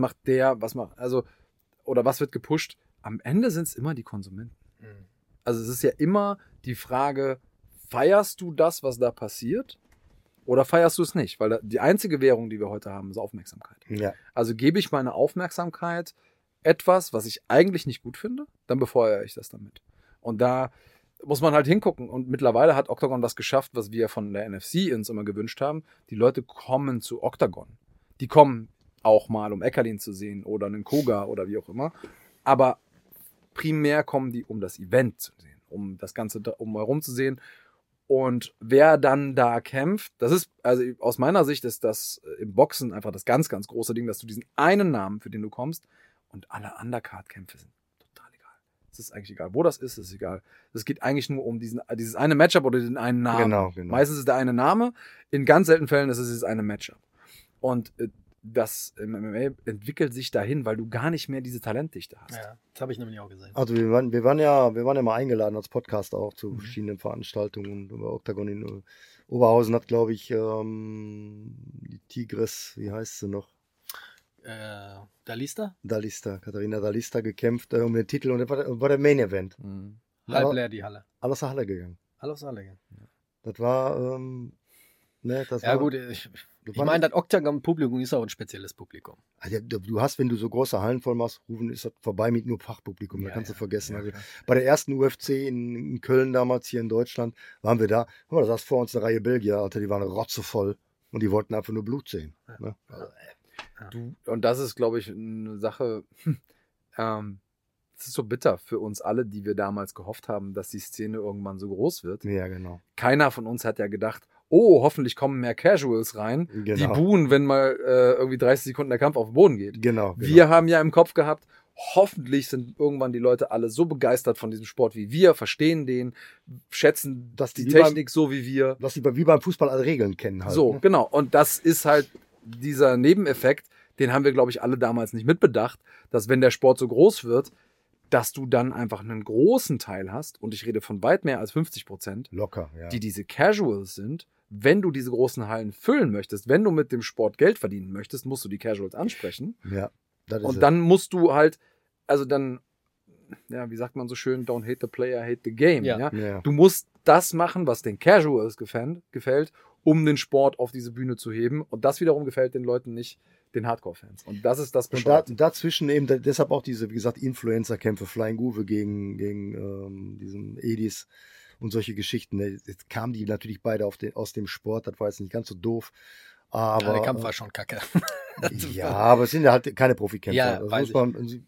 wird gepusht. Am Ende sind es immer die Konsumenten. Also es ist ja immer die Frage, feierst du das, was da passiert? Oder feierst du es nicht? Weil die einzige Währung, die wir heute haben, ist Aufmerksamkeit. Ja. Also gebe ich meine Aufmerksamkeit etwas, was ich eigentlich nicht gut finde, dann befeuere ich das damit. Und da muss man halt hingucken. Und mittlerweile hat Octagon das geschafft, was wir von der NFC uns immer gewünscht haben. Die Leute kommen zu Octagon. Die kommen auch mal, um Eckerlin zu sehen oder einen Koga oder wie auch immer. Aber primär kommen die, um das Event zu sehen, um das Ganze herum zu sehen. Und wer dann da kämpft, das ist, also aus meiner Sicht ist das im Boxen einfach das ganz, ganz große Ding, dass du diesen einen Namen, für den du kommst, und alle Undercard-Kämpfe sind total egal. Es ist eigentlich egal, wo das ist egal. Es geht eigentlich nur um dieses eine Matchup oder den einen Namen. Genau. Meistens ist der eine Name, in ganz seltenen Fällen ist es dieses eine Matchup. Und das im MMA entwickelt sich dahin, weil du gar nicht mehr diese Talentdichte hast. Ja, das habe ich nämlich auch gesehen. Also wir waren ja mal eingeladen als Podcast auch zu verschiedenen Veranstaltungen. Über Octagon in Oberhausen hat, glaube ich, die Tigris, wie heißt sie noch? Dalista? Katharina Dalista gekämpft um den Titel und das war der Main Event. Halb leer die Halle. Alles nach Halle gegangen. Alles Halle gegangen. Das war, Gut, ich meine, das Octagon-Publikum ist auch ein spezielles Publikum. Also, du hast, wenn du so große Hallen voll machst, rufen, ist das vorbei mit nur Fachpublikum. Da kannst du vergessen. Ja, also, bei der ersten UFC in Köln damals, hier in Deutschland, waren wir da. Da saß vor uns eine Reihe Belgier, Alter, die waren rotzevoll. Und die wollten einfach nur Blut sehen. Ja. Ne? Und das ist, glaube ich, eine Sache, es ist so bitter für uns alle, die wir damals gehofft haben, dass die Szene irgendwann so groß wird. Ja, genau. Keiner von uns hat ja gedacht, oh, hoffentlich kommen mehr Casuals rein, Genau. die buhen, wenn mal irgendwie 30 Sekunden der Kampf auf den Boden geht. Genau. Wir haben ja im Kopf gehabt, hoffentlich sind irgendwann die Leute alle so begeistert von diesem Sport wie wir, verstehen den, schätzen Dass die die Technik so wie wir. Was sie wie beim Fußball alle Regeln kennen halt. So, Ne? genau. Und das ist halt dieser Nebeneffekt, den haben wir, glaube ich, alle damals nicht mitbedacht, dass wenn der Sport so groß wird, dass du dann einfach einen großen Teil hast, und ich rede von weit mehr als 50%, Locker, ja. die diese Casuals sind. Wenn du diese großen Hallen füllen möchtest, wenn du mit dem Sport Geld verdienen möchtest, musst du die Casuals ansprechen. Ja, das ist Und es. dann musst du halt, also dann, ja, wie sagt man so schön, don't hate the player, hate the game. Ja. Ja. Du musst das machen, was den Casuals gefällt, um den Sport auf diese Bühne zu heben. Und das wiederum gefällt den Leuten nicht, den Hardcore-Fans. Und das ist das Und Bescheuerte. dazwischen eben, deshalb auch diese, wie gesagt, Influencer-Kämpfe, Flying Uwe gegen diesen Edis und solche Geschichten. Jetzt kamen die natürlich beide aus dem Sport, das war jetzt nicht ganz so doof. Aber, Der Kampf war schon kacke. ja, aber es sind ja halt keine Profikämpfer. Ja, Das weiß muss man,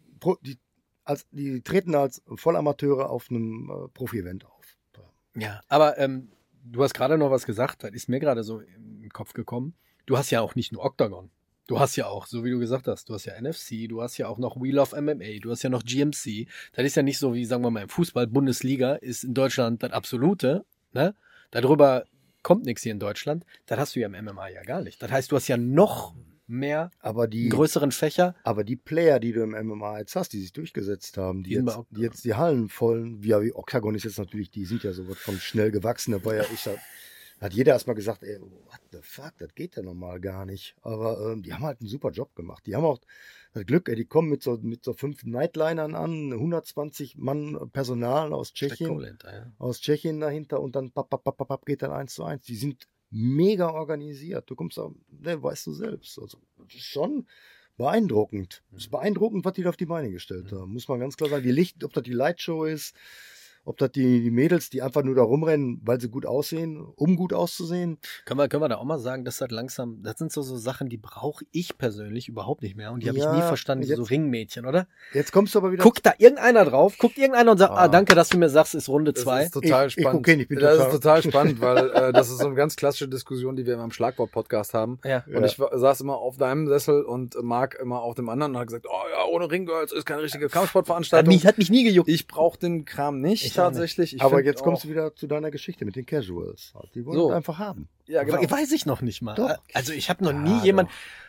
die treten als Vollamateure auf einem Profi-Event auf. Ja, aber du hast gerade noch was gesagt, das ist mir gerade so im Kopf gekommen. Du hast ja auch nicht nur Octagon. Du hast ja auch, so wie du gesagt hast, du hast ja NFC, du hast ja auch noch Wheel of MMA, du hast ja noch GMC. Das ist ja nicht so wie, sagen wir mal, im Fußball, Bundesliga ist in Deutschland das Absolute. Ne? Darüber kommt nichts hier in Deutschland. Das hast du ja im MMA ja gar nicht. Das heißt, du hast ja noch mehr Aber die größeren Fächer. Aber die Player, die du im MMA jetzt hast, die sich durchgesetzt haben, die Die sind bei jetzt, Octagon. die jetzt die Hallen vollen, wie Octagon ist jetzt natürlich, die sind ja so was von schnell gewachsen. Da war ja, hat jeder erstmal gesagt, ey, what the fuck, das geht ja normal gar nicht. Aber die haben halt einen super Job gemacht. Die haben auch das Glück, ey, die kommen mit so 5 Nightlinern an, 120 Mann Personal aus Tschechien. Aus Tschechien dahinter und dann geht dann 1:1. Die sind mega organisiert. Du kommst auch, ne, weißt du selbst. Also, das ist schon beeindruckend. Es ist beeindruckend, was die da auf die Beine gestellt haben. Muss man ganz klar sagen. Ob das die Lightshow ist, ob das die Mädels, die einfach nur da rumrennen, weil sie gut aussehen, um gut auszusehen. Können wir da auch mal sagen, dass das langsam, das sind so Sachen, die brauche ich persönlich überhaupt nicht mehr. Und die habe ich Ja, nie verstanden, so jetzt- Ringmädchen, oder? Jetzt kommst du aber wieder. Guckt da irgendeiner drauf, guckt irgendeiner und sagt, danke, dass du mir sagst, ist Runde Das 2. ist total Ich spannend. guck hin, ich bin das total- ist total spannend, weil das ist so eine ganz klassische Diskussion, die wir immer im Schlagwort-Podcast haben. Ja. Und ich saß immer auf deinem Sessel und Marc immer auf dem anderen und hat gesagt, oh ja, ohne Ringgirls ist keine richtige Kampfsportveranstaltung. Hat mich nie gejuckt. Ich brauche den Kram nicht Ich auch nicht. tatsächlich. Ich Aber find jetzt kommst auch- du wieder zu deiner Geschichte mit den Casuals. Die wollen So. es einfach haben. Ja, genau. Weiß ich noch nicht mal. Doch. Also ich habe noch Ja,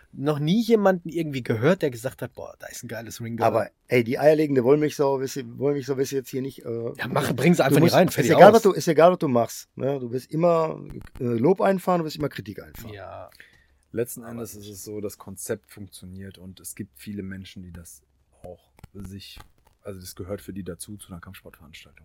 nie jemanden irgendwie gehört, der gesagt hat, boah, da ist ein geiles Ringgirl. Aber ey, die eierlegende Wollmilchsau wirst du jetzt hier nicht. ja, bring sie einfach du nicht musst, rein, ist fertig egal, aus. ist egal, was du machst. Ne? Du wirst immer Lob einfahren, du wirst immer Kritik einfahren. Ja, Letzten Endes ist es so, das Konzept funktioniert und es gibt viele Menschen, die das auch also das gehört für die dazu, zu einer Kampfsportveranstaltung.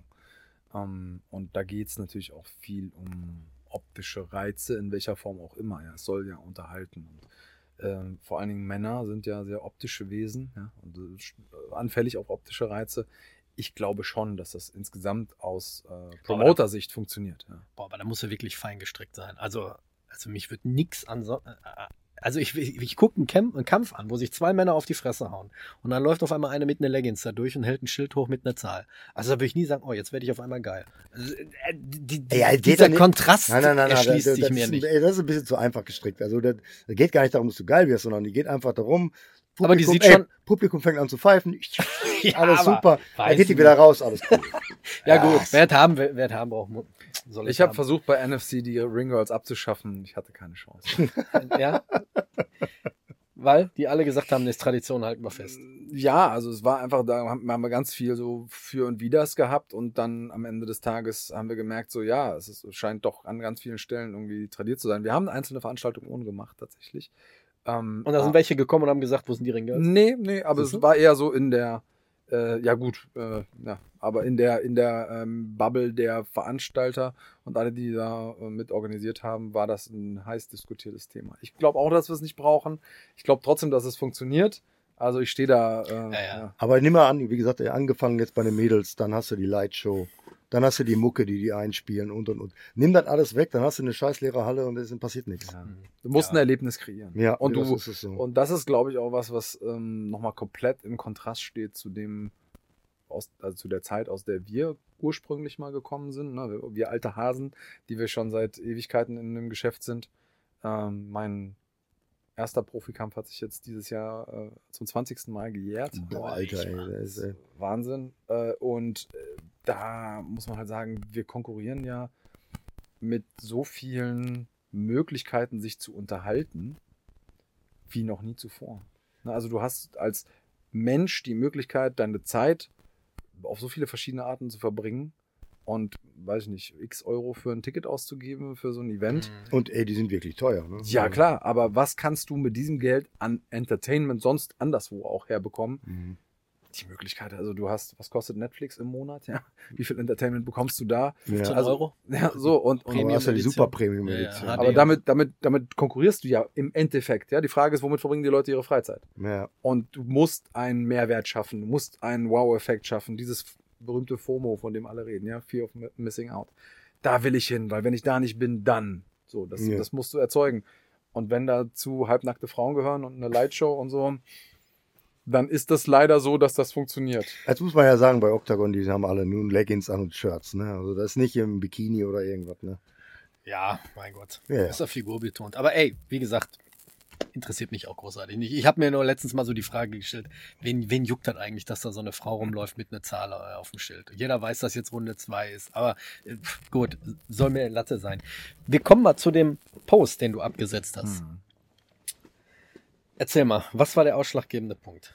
Und da geht es natürlich auch viel um optische Reize, in welcher Form auch immer. Ja, es soll ja unterhalten. Und, vor allen Dingen Männer sind ja sehr optische Wesen, ja, und anfällig auf optische Reize. Ich glaube schon, dass das insgesamt aus Promoter-Sicht funktioniert. Ja. boah, aber da muss er wirklich fein gestrickt sein. Also mich wird nichts Also ich gucke einen Kampf an, wo sich 2 Männer auf die Fresse hauen. Und dann läuft auf einmal einer mit einer Leggings da durch und hält ein Schild hoch mit einer Zahl. Also da würde ich nie sagen, oh, jetzt werde ich auf einmal geil. Also, dieser Kontrast erschließt sich mir nicht. Das ist ein bisschen zu einfach gestrickt. Also das geht gar nicht darum, dass du geil wirst, sondern die geht einfach darum, aber die sieht schon. Publikum fängt an zu pfeifen. Ja, alles super. Dann geht die wieder raus. Alles cool. Ja, gut. Wer haben braucht. Ich habe versucht, bei NFC die Ringgirls abzuschaffen. Ich hatte keine Chance. Ja? Weil die alle gesagt haben, das Tradition halten wir fest. Ja, also es war einfach, da haben wir ganz viel so für und widers gehabt und dann am Ende des Tages haben wir gemerkt, so ja, es scheint doch an ganz vielen Stellen irgendwie tradiert zu sein. Wir haben einzelne Veranstaltungen ohne gemacht, tatsächlich. Und da sind welche gekommen und haben gesagt, wo sind die Ringgirls? Nee, aber es war eher so in der, aber in der Bubble der Veranstalter und alle, die da mit organisiert haben, war das ein heiß diskutiertes Thema. Ich glaube auch, dass wir es nicht brauchen. Ich glaube trotzdem, dass es funktioniert. Also ich stehe da. Ja. Aber nimm mal an, wie gesagt, angefangen jetzt bei den Mädels, dann hast du die Lightshow. Dann hast du die Mucke, die einspielen und. Nimm das alles weg, dann hast du eine scheiß leere Halle und es passiert nichts. Ja. Du musst ein Erlebnis kreieren. Ja, und das ist es so. Und das ist, glaube ich, auch was nochmal komplett im Kontrast steht zu dem, zu der Zeit, aus der wir ursprünglich mal gekommen sind. Ne? Wir alte Hasen, die wir schon seit Ewigkeiten in dem Geschäft sind. Mein erster Profikampf hat sich jetzt dieses Jahr zum 20. Mal gejährt. Boah, Alter, ey, das ist Wahnsinn. Da muss man halt sagen, wir konkurrieren ja mit so vielen Möglichkeiten, sich zu unterhalten, wie noch nie zuvor. Also du hast als Mensch die Möglichkeit, deine Zeit auf so viele verschiedene Arten zu verbringen und, weiß ich nicht, x Euro für ein Ticket auszugeben für so ein Event. Und die sind wirklich teuer. Ne? Ja, klar, aber was kannst du mit diesem Geld an Entertainment sonst anderswo auch herbekommen? Mhm. Die Möglichkeit, also du hast, was kostet Netflix im Monat? Ja, wie viel Entertainment bekommst du da? 15 also, Euro? Ja, so und Aber hast ja die super Premium-Edition. Ja, aber damit konkurrierst du ja im Endeffekt. Ja, die Frage ist, womit verbringen die Leute ihre Freizeit? Ja. Und du musst einen Mehrwert schaffen, du musst einen Wow-Effekt schaffen, dieses berühmte FOMO, von dem alle reden, ja, Fear of Missing Out. Da will ich hin, weil wenn ich da nicht bin, dann. So, das musst du erzeugen. Und wenn dazu halbnackte Frauen gehören und eine Lightshow und so, dann ist das leider so, dass das funktioniert. Jetzt muss man ja sagen, bei Octagon, die haben alle nun Leggings an und Shirts, ne? Also das ist nicht im Bikini oder irgendwas, ne? Ja, mein Gott. Ja. Ist ja figurbetont. Aber ey, wie gesagt, interessiert mich auch großartig nicht. Ich habe mir nur letztens mal so die Frage gestellt, wen juckt das eigentlich, dass da so eine Frau rumläuft mit einer Zahl auf dem Schild? Jeder weiß, dass jetzt Runde 2 ist, aber gut, soll mir Latte sein. Wir kommen mal zu dem Post, den du abgesetzt hast. Erzähl mal, was war der ausschlaggebende Punkt?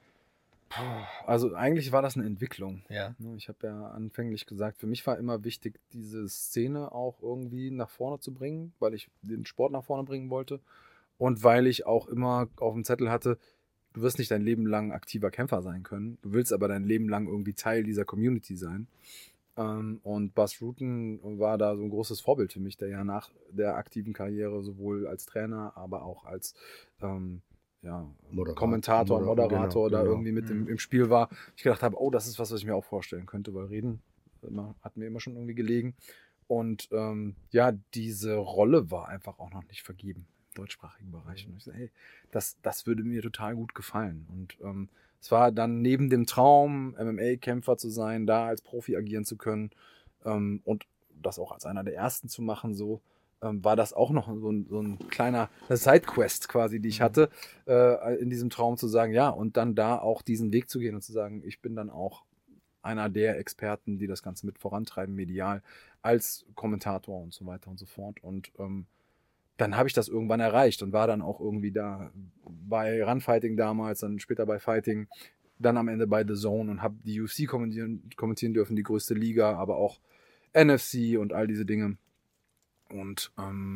Also eigentlich war das eine Entwicklung. Ja. Ich habe ja anfänglich gesagt, für mich war immer wichtig, diese Szene auch irgendwie nach vorne zu bringen, weil ich den Sport nach vorne bringen wollte und weil ich auch immer auf dem Zettel hatte, du wirst nicht dein Leben lang aktiver Kämpfer sein können, du willst aber dein Leben lang irgendwie Teil dieser Community sein. Und Bas Rutten war da so ein großes Vorbild für mich, der ja nach der aktiven Karriere sowohl als Trainer, aber auch als Kommentator, Moderator da irgendwie mit im Spiel war. Ich gedacht habe, das ist was ich mir auch vorstellen könnte, weil Reden hat mir immer schon irgendwie gelegen. Und diese Rolle war einfach auch noch nicht vergeben im deutschsprachigen Bereich. Und ich so, das würde mir total gut gefallen. Und es war dann neben dem Traum, MMA-Kämpfer zu sein, da als Profi agieren zu können und das auch als einer der ersten zu machen, so war das auch noch so ein kleiner Sidequest quasi, die ich hatte, in diesem Traum zu sagen, ja, und dann da auch diesen Weg zu gehen und zu sagen, ich bin dann auch einer der Experten, die das Ganze mit vorantreiben, medial, als Kommentator und so weiter und so fort. Und dann habe ich das irgendwann erreicht und war dann auch irgendwie da bei Runfighting damals, dann später bei Fighting, dann am Ende bei The Zone und habe die UFC kommentieren dürfen, die größte Liga, aber auch NFC und all diese Dinge. Und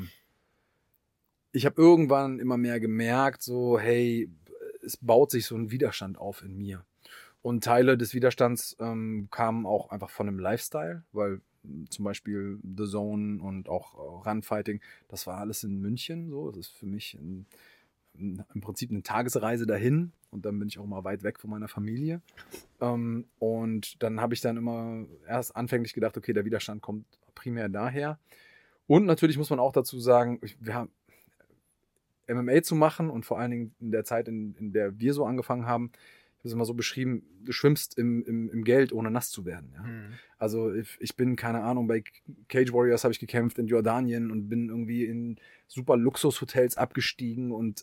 ich habe irgendwann immer mehr gemerkt, so, hey, es baut sich so ein Widerstand auf in mir. Und Teile des Widerstands kamen auch einfach von einem Lifestyle, weil zum Beispiel The Zone und auch Runfighting, das war alles in München. So, das ist für mich im Prinzip eine Tagesreise dahin. Und dann bin ich auch mal weit weg von meiner Familie. Und dann habe ich dann immer erst anfänglich gedacht, okay, der Widerstand kommt primär daher. Und natürlich muss man auch dazu sagen, MMA zu machen und vor allen Dingen in der Zeit, in der wir so angefangen haben, ich habe es immer so beschrieben, du schwimmst im Geld, ohne nass zu werden. Ja? Also ich bin, keine Ahnung, bei Cage Warriors habe ich gekämpft in Jordanien und bin irgendwie in super Luxushotels abgestiegen und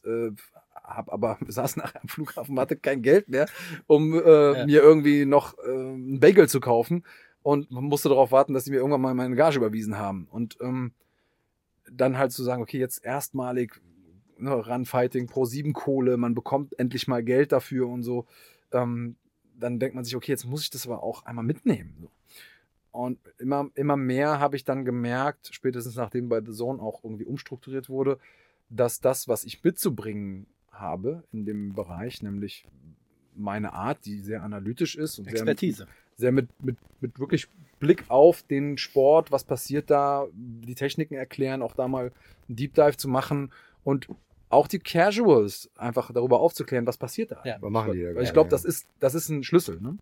saß nachher am Flughafen, hatte kein Geld mehr, um mir irgendwie noch einen Bagel zu kaufen und musste darauf warten, dass sie mir irgendwann mal meine Gage überwiesen haben. Und dann halt zu sagen, okay, jetzt erstmalig Runfighting, Pro7 Kohle, man bekommt endlich mal Geld dafür und so. Dann denkt man sich, okay, jetzt muss ich das aber auch einmal mitnehmen. So. Und immer mehr habe ich dann gemerkt, spätestens nachdem bei The Zone auch irgendwie umstrukturiert wurde, dass das, was ich mitzubringen habe in dem Bereich, nämlich meine Art, die sehr analytisch ist und Expertise. Sehr mit wirklich Blick auf den Sport, was passiert da, die Techniken erklären, auch da mal einen Deep Dive zu machen und auch die Casuals einfach darüber aufzuklären, was passiert da. Was machen die da? Ich glaube, das ist ein Schlüssel. Ne?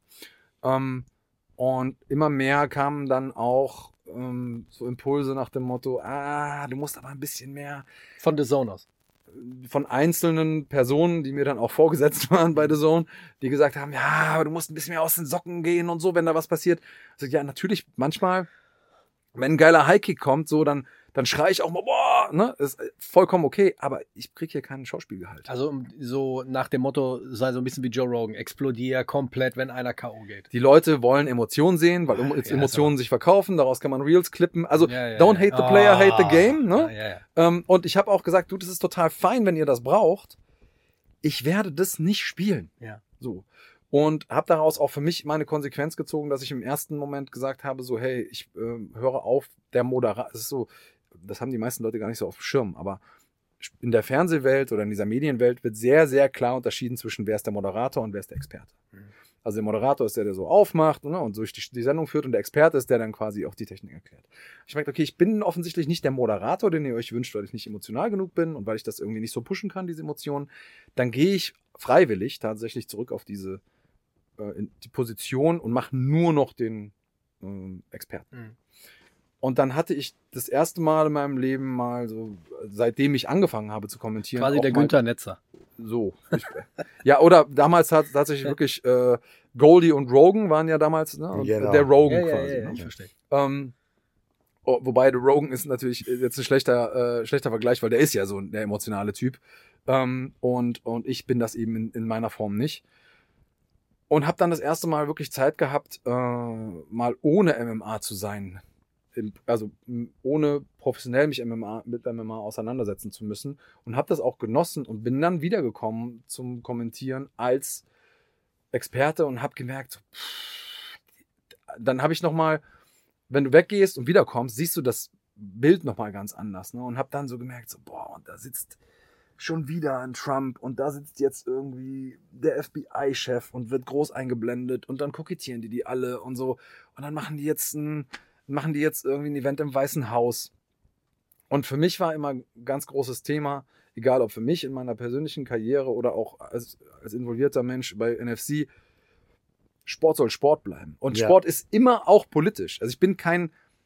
Und immer mehr kamen dann auch so Impulse nach dem Motto, du musst aber ein bisschen mehr von The Zone aus. Von einzelnen Personen, die mir dann auch vorgesetzt waren bei The Zone, die gesagt haben, ja, aber du musst ein bisschen mehr aus den Socken gehen und so, wenn da was passiert. Also ja, natürlich, manchmal, wenn ein geiler Highkick kommt, so, dann schreie ich auch mal, boah, ne, ist vollkommen okay, aber ich kriege hier keinen Schauspielgehalt. Also so nach dem Motto, sei so ein bisschen wie Joe Rogan, explodier komplett, wenn einer K.O. geht. Die Leute wollen Emotionen sehen, weil Emotionen sich verkaufen, daraus kann man Reels klippen. Also don't hate the player, hate the game. Ne? Und ich habe auch gesagt, du, das ist total fein, wenn ihr das braucht. Ich werde das nicht spielen. Ja. So. Und habe daraus auch für mich meine Konsequenz gezogen, dass ich im ersten Moment gesagt habe, so hey, ich höre auf, der Moderator, es ist so, das haben die meisten Leute gar nicht so auf dem Schirm, aber in der Fernsehwelt oder in dieser Medienwelt wird sehr, sehr klar unterschieden zwischen wer ist der Moderator und wer ist der Experte. Also der Moderator ist der so aufmacht, ne, und durch die Sendung führt und der Experte ist der dann quasi auch die Technik erklärt. Ich merke, okay, ich bin offensichtlich nicht der Moderator, den ihr euch wünscht, weil ich nicht emotional genug bin und weil ich das irgendwie nicht so pushen kann, diese Emotionen. Dann gehe ich freiwillig tatsächlich zurück auf die Position und mache nur noch den Experten. Und dann hatte ich das erste Mal in meinem Leben mal so, seitdem ich angefangen habe zu kommentieren. Quasi der Günther Netzer. So. Ja, oder damals hat tatsächlich wirklich Goldie und Rogan waren ja damals, ne? Genau. Der Rogan quasi. Ja, Ne? ich verstehe. Wobei der Rogan ist natürlich jetzt ein schlechter Vergleich, weil der ist ja so der emotionale Typ. Und ich bin das eben in meiner Form nicht. Und habe dann das erste Mal wirklich Zeit gehabt, mal ohne MMA zu sein. Also ohne professionell mich mit MMA auseinandersetzen zu müssen. Und habe das auch genossen und bin dann wiedergekommen zum Kommentieren als Experte und habe gemerkt, dann habe ich nochmal, wenn du weggehst und wiederkommst, siehst du das Bild nochmal ganz anders. Ne? Und habe dann so gemerkt, so, boah, und da sitzt schon wieder ein Trump und da sitzt jetzt irgendwie der FBI-Chef und wird groß eingeblendet und dann kokettieren die alle und so. Und dann machen die jetzt irgendwie ein Event im Weißen Haus. Und für mich war immer ein ganz großes Thema, egal ob für mich in meiner persönlichen Karriere oder auch als involvierter Mensch bei NFC, Sport soll Sport bleiben. Und Sport ist immer auch politisch. Also ich bin kein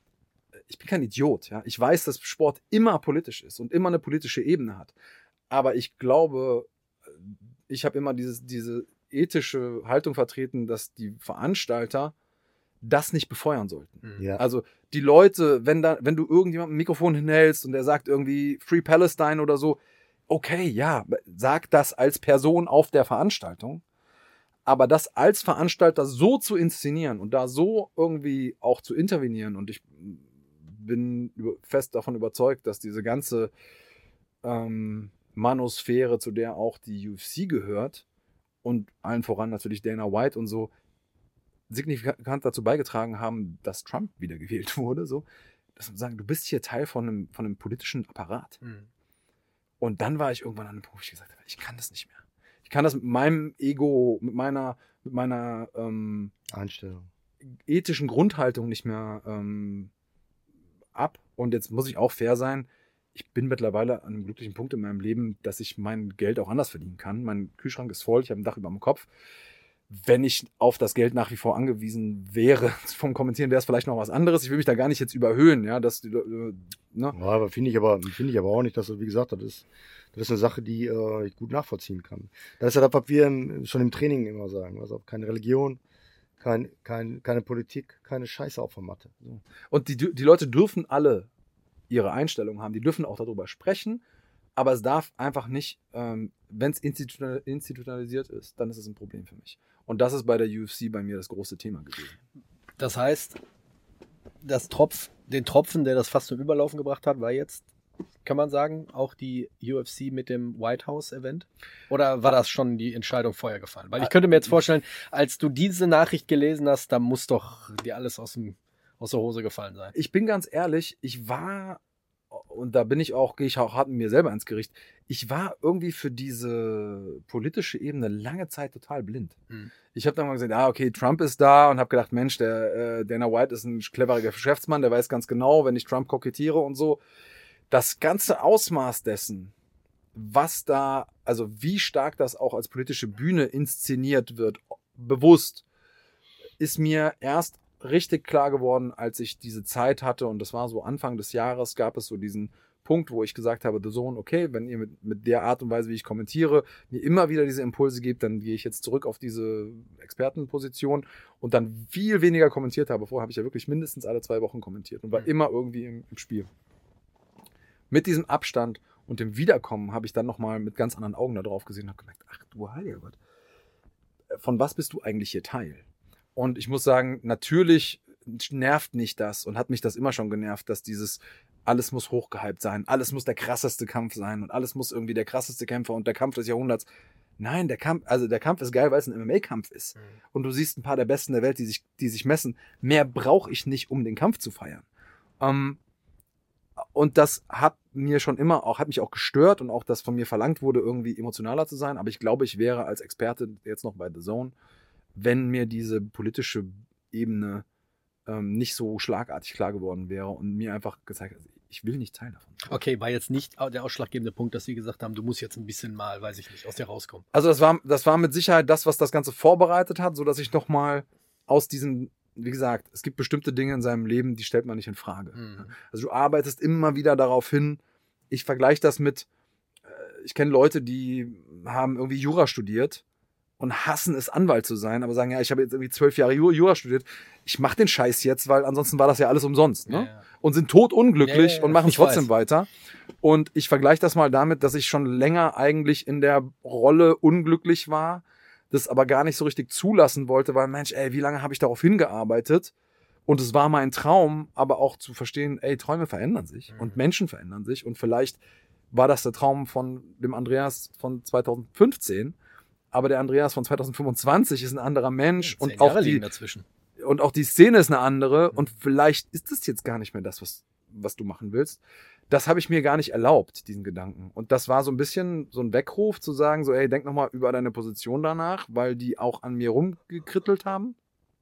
Idiot. Ja? Ich weiß, dass Sport immer politisch ist und immer eine politische Ebene hat. Aber ich glaube, ich habe immer diese ethische Haltung vertreten, dass die Veranstalter das nicht befeuern sollten. Ja. Also die Leute, wenn du irgendjemandem ein Mikrofon hinhältst und der sagt irgendwie Free Palestine oder so, okay, ja, sag das als Person auf der Veranstaltung. Aber das als Veranstalter so zu inszenieren und da so irgendwie auch zu intervenieren, und ich bin fest davon überzeugt, dass diese ganze Manosphäre, zu der auch die UFC gehört und allen voran natürlich Dana White und so, signifikant dazu beigetragen haben, dass Trump wiedergewählt wurde, so, dass man sagen, du bist hier Teil von einem politischen Apparat. Und dann war ich irgendwann an einem Punkt, wo ich gesagt habe, ich kann das nicht mehr. Ich kann das mit meinem Ego, mit meiner Einstellung, ethischen Grundhaltung nicht mehr ab. Und jetzt muss ich auch fair sein, ich bin mittlerweile an einem glücklichen Punkt in meinem Leben, dass ich mein Geld auch anders verdienen kann. Mein Kühlschrank ist voll, ich habe ein Dach über dem Kopf. Wenn ich auf das Geld nach wie vor angewiesen wäre vom Kommentieren, wäre es vielleicht noch was anderes. Ich will mich da gar nicht jetzt überhöhen, ja, dass ne? Ja, aber finde ich aber auch nicht, dass du, wie gesagt, das Das ist eine Sache, die ich gut nachvollziehen kann. Das ist ja das, was wir schon im Training immer sagen. Also keine Religion, keine Politik, keine Scheiße auf der Matte. So. Und die Leute dürfen alle ihre Einstellung haben. Die dürfen auch darüber sprechen. Aber es darf einfach nicht, wenn es institutionalisiert ist, dann ist es ein Problem für mich. Und das ist bei der UFC bei mir das große Thema gewesen. Das heißt, den Tropfen, der das fast zum Überlaufen gebracht hat, war jetzt, kann man sagen, auch die UFC mit dem White House-Event? Oder war das schon die Entscheidung vorher gefallen? Weil ich könnte mir jetzt vorstellen, als du diese Nachricht gelesen hast, da muss doch dir alles aus der Hose gefallen sein. Ich bin ganz ehrlich, und da bin gehe ich auch hart mit mir selber ins Gericht, ich war irgendwie für diese politische Ebene lange Zeit total blind. Mhm. Ich habe dann mal gesagt, okay, Trump ist da und habe gedacht, Mensch, der Dana White ist ein cleverer Geschäftsmann, der weiß ganz genau, wenn ich Trump kokettiere und so. Das ganze Ausmaß dessen, wie stark das auch als politische Bühne inszeniert wird, bewusst, ist mir erst richtig klar geworden, als ich diese Zeit hatte, und das war so Anfang des Jahres, gab es so diesen Punkt, wo ich gesagt habe, The Zone, okay, wenn ihr mit der Art und Weise, wie ich kommentiere, mir immer wieder diese Impulse gebt, dann gehe ich jetzt zurück auf diese Expertenposition und dann viel weniger kommentiert habe. Vorher habe ich ja wirklich mindestens alle 2 Wochen kommentiert und war immer irgendwie im Spiel. Mit diesem Abstand und dem Wiederkommen habe ich dann nochmal mit ganz anderen Augen da drauf gesehen und habe gemerkt, ach du heiliger Gott, von was bist du eigentlich hier Teil? Und ich muss sagen, natürlich nervt mich das und hat mich das immer schon genervt, dass alles muss hochgehypt sein, alles muss der krasseste Kampf sein und alles muss irgendwie der krasseste Kämpfer und der Kampf des Jahrhunderts. Nein, der Kampf ist geil, weil es ein MMA-Kampf ist. Und du siehst ein paar der Besten der Welt, die sich messen. Mehr brauche ich nicht, um den Kampf zu feiern. Und das hat mich auch gestört und auch, dass von mir verlangt wurde, irgendwie emotionaler zu sein. Aber ich glaube, ich wäre als Experte jetzt noch bei The Zone, wenn mir diese politische Ebene nicht so schlagartig klar geworden wäre und mir einfach gezeigt hat, ich will nicht Teil davon. Okay, war jetzt nicht der ausschlaggebende Punkt, dass Sie gesagt haben, du musst jetzt ein bisschen mal, weiß ich nicht, aus dir rauskommen. Also das war mit Sicherheit das, was das Ganze vorbereitet hat, sodass ich nochmal aus diesen, wie gesagt, es gibt bestimmte Dinge in seinem Leben, die stellt man nicht in Frage. Mhm. Also du arbeitest immer wieder darauf hin. Ich vergleiche das mit, ich kenne Leute, die haben irgendwie Jura studiert und hassen es, Anwalt zu sein, aber sagen, ja, ich habe jetzt irgendwie 12 Jahre Jura studiert. Ich mache den Scheiß jetzt, weil ansonsten war das ja alles umsonst. Ne? Ja. Und sind totunglücklich und machen trotzdem weiß. weiter. Und ich vergleiche das mal damit, dass ich schon länger eigentlich in der Rolle unglücklich war, das aber gar nicht so richtig zulassen wollte, weil Mensch, wie lange habe ich darauf hingearbeitet? Und es war mein Traum, aber auch zu verstehen, Träume verändern sich und Menschen verändern sich. Und vielleicht war das der Traum von dem Andreas von 2015, aber der Andreas von 2025 ist ein anderer Mensch und auch die Szene ist eine andere und vielleicht ist das jetzt gar nicht mehr das, was du machen willst. Das habe ich mir gar nicht erlaubt, diesen Gedanken. Und das war so ein bisschen so ein Weckruf zu sagen, so denk nochmal über deine Position danach, weil die auch an mir rumgekrittelt haben.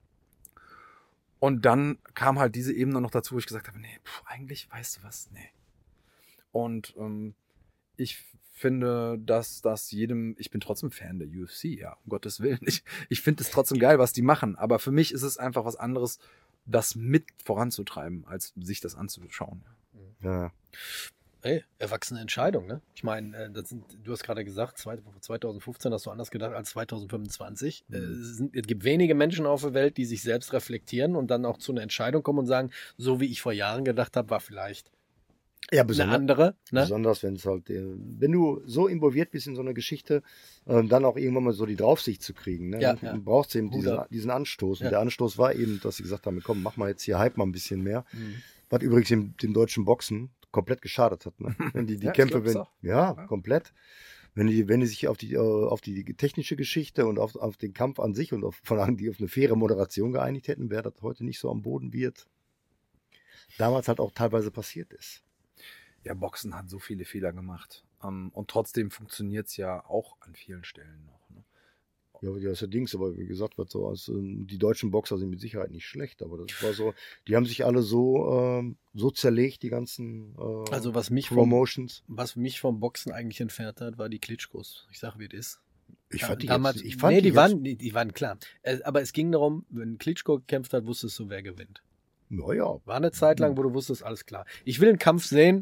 Und dann kam halt diese Ebene noch dazu, wo ich gesagt habe, nee, eigentlich, weißt du was, nee. Und ich finde, dass ich bin trotzdem Fan der UFC, ja, um Gottes Willen. Ich finde es trotzdem geil, was die machen, aber für mich ist es einfach was anderes, das mit voranzutreiben, als sich das anzuschauen. Ja. Erwachsene Entscheidung, ne? Ich meine, du hast gerade gesagt, 2015 hast du anders gedacht als 2025. Es gibt wenige Menschen auf der Welt, die sich selbst reflektieren und dann auch zu einer Entscheidung kommen und sagen, so wie ich vor Jahren gedacht habe, war vielleicht eine andere. Ne? Besonders, wenn es halt, wenn du so involviert bist in so eine Geschichte, dann auch irgendwann mal so die Draufsicht zu kriegen. Ne? Ja, dann brauchst du eben diesen Anstoß. Und der Anstoß war eben, dass sie gesagt haben, komm, mach mal jetzt hier, hype mal ein bisschen mehr. Was übrigens dem deutschen Boxen komplett geschadet hat. Ne? Wenn die Kämpfe, komplett. Wenn die sich auf die technische Geschichte und auf den Kampf an sich und vor allem die auf eine faire Moderation geeinigt hätten, wäre das heute nicht so am Boden, wie es damals halt auch teilweise passiert ist. Ja, Boxen hat so viele Fehler gemacht. Und trotzdem funktioniert es ja auch an vielen Stellen noch. Ne? Ja, das ist ja Dings, aber wie gesagt wird so, die deutschen Boxer sind mit Sicherheit nicht schlecht, aber das war so, die haben sich alle so zerlegt, die ganzen also was mich Promotions. Was mich vom Boxen eigentlich entfernt hat, war die Klitschkos. Ich sag, wie es ist. Ich fand die damals, die waren klar. Aber es ging darum, wenn Klitschko gekämpft hat, wusstest du, wer gewinnt. Naja. War eine Zeit lang, wo du wusstest, alles klar. Ich will einen Kampf sehen,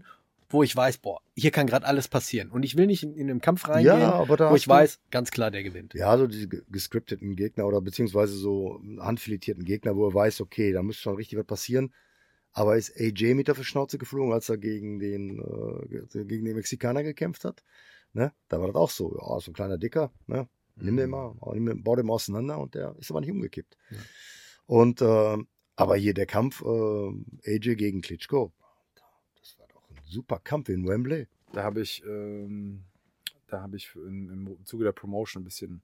wo ich weiß, boah, hier kann gerade alles passieren. Und ich will nicht in einen Kampf reingehen, aber da wo ich weiß, ganz klar, der gewinnt. Ja, so diese gescripteten Gegner oder beziehungsweise so handfiletierten Gegner, wo er weiß, okay, da muss schon richtig was passieren. Aber ist AJ mit auf die Schnauze geflogen, als er gegen den Mexikaner gekämpft hat? Ne? Da war das auch so. Ja, so ein kleiner Dicker, ne? Nimm den mal, bau den mal auseinander und der ist aber nicht umgekippt. Ja. Und aber hier der Kampf AJ gegen Klitschko, das war doch ein super Kampf in Wembley. Da habe ich im Zuge der Promotion ein bisschen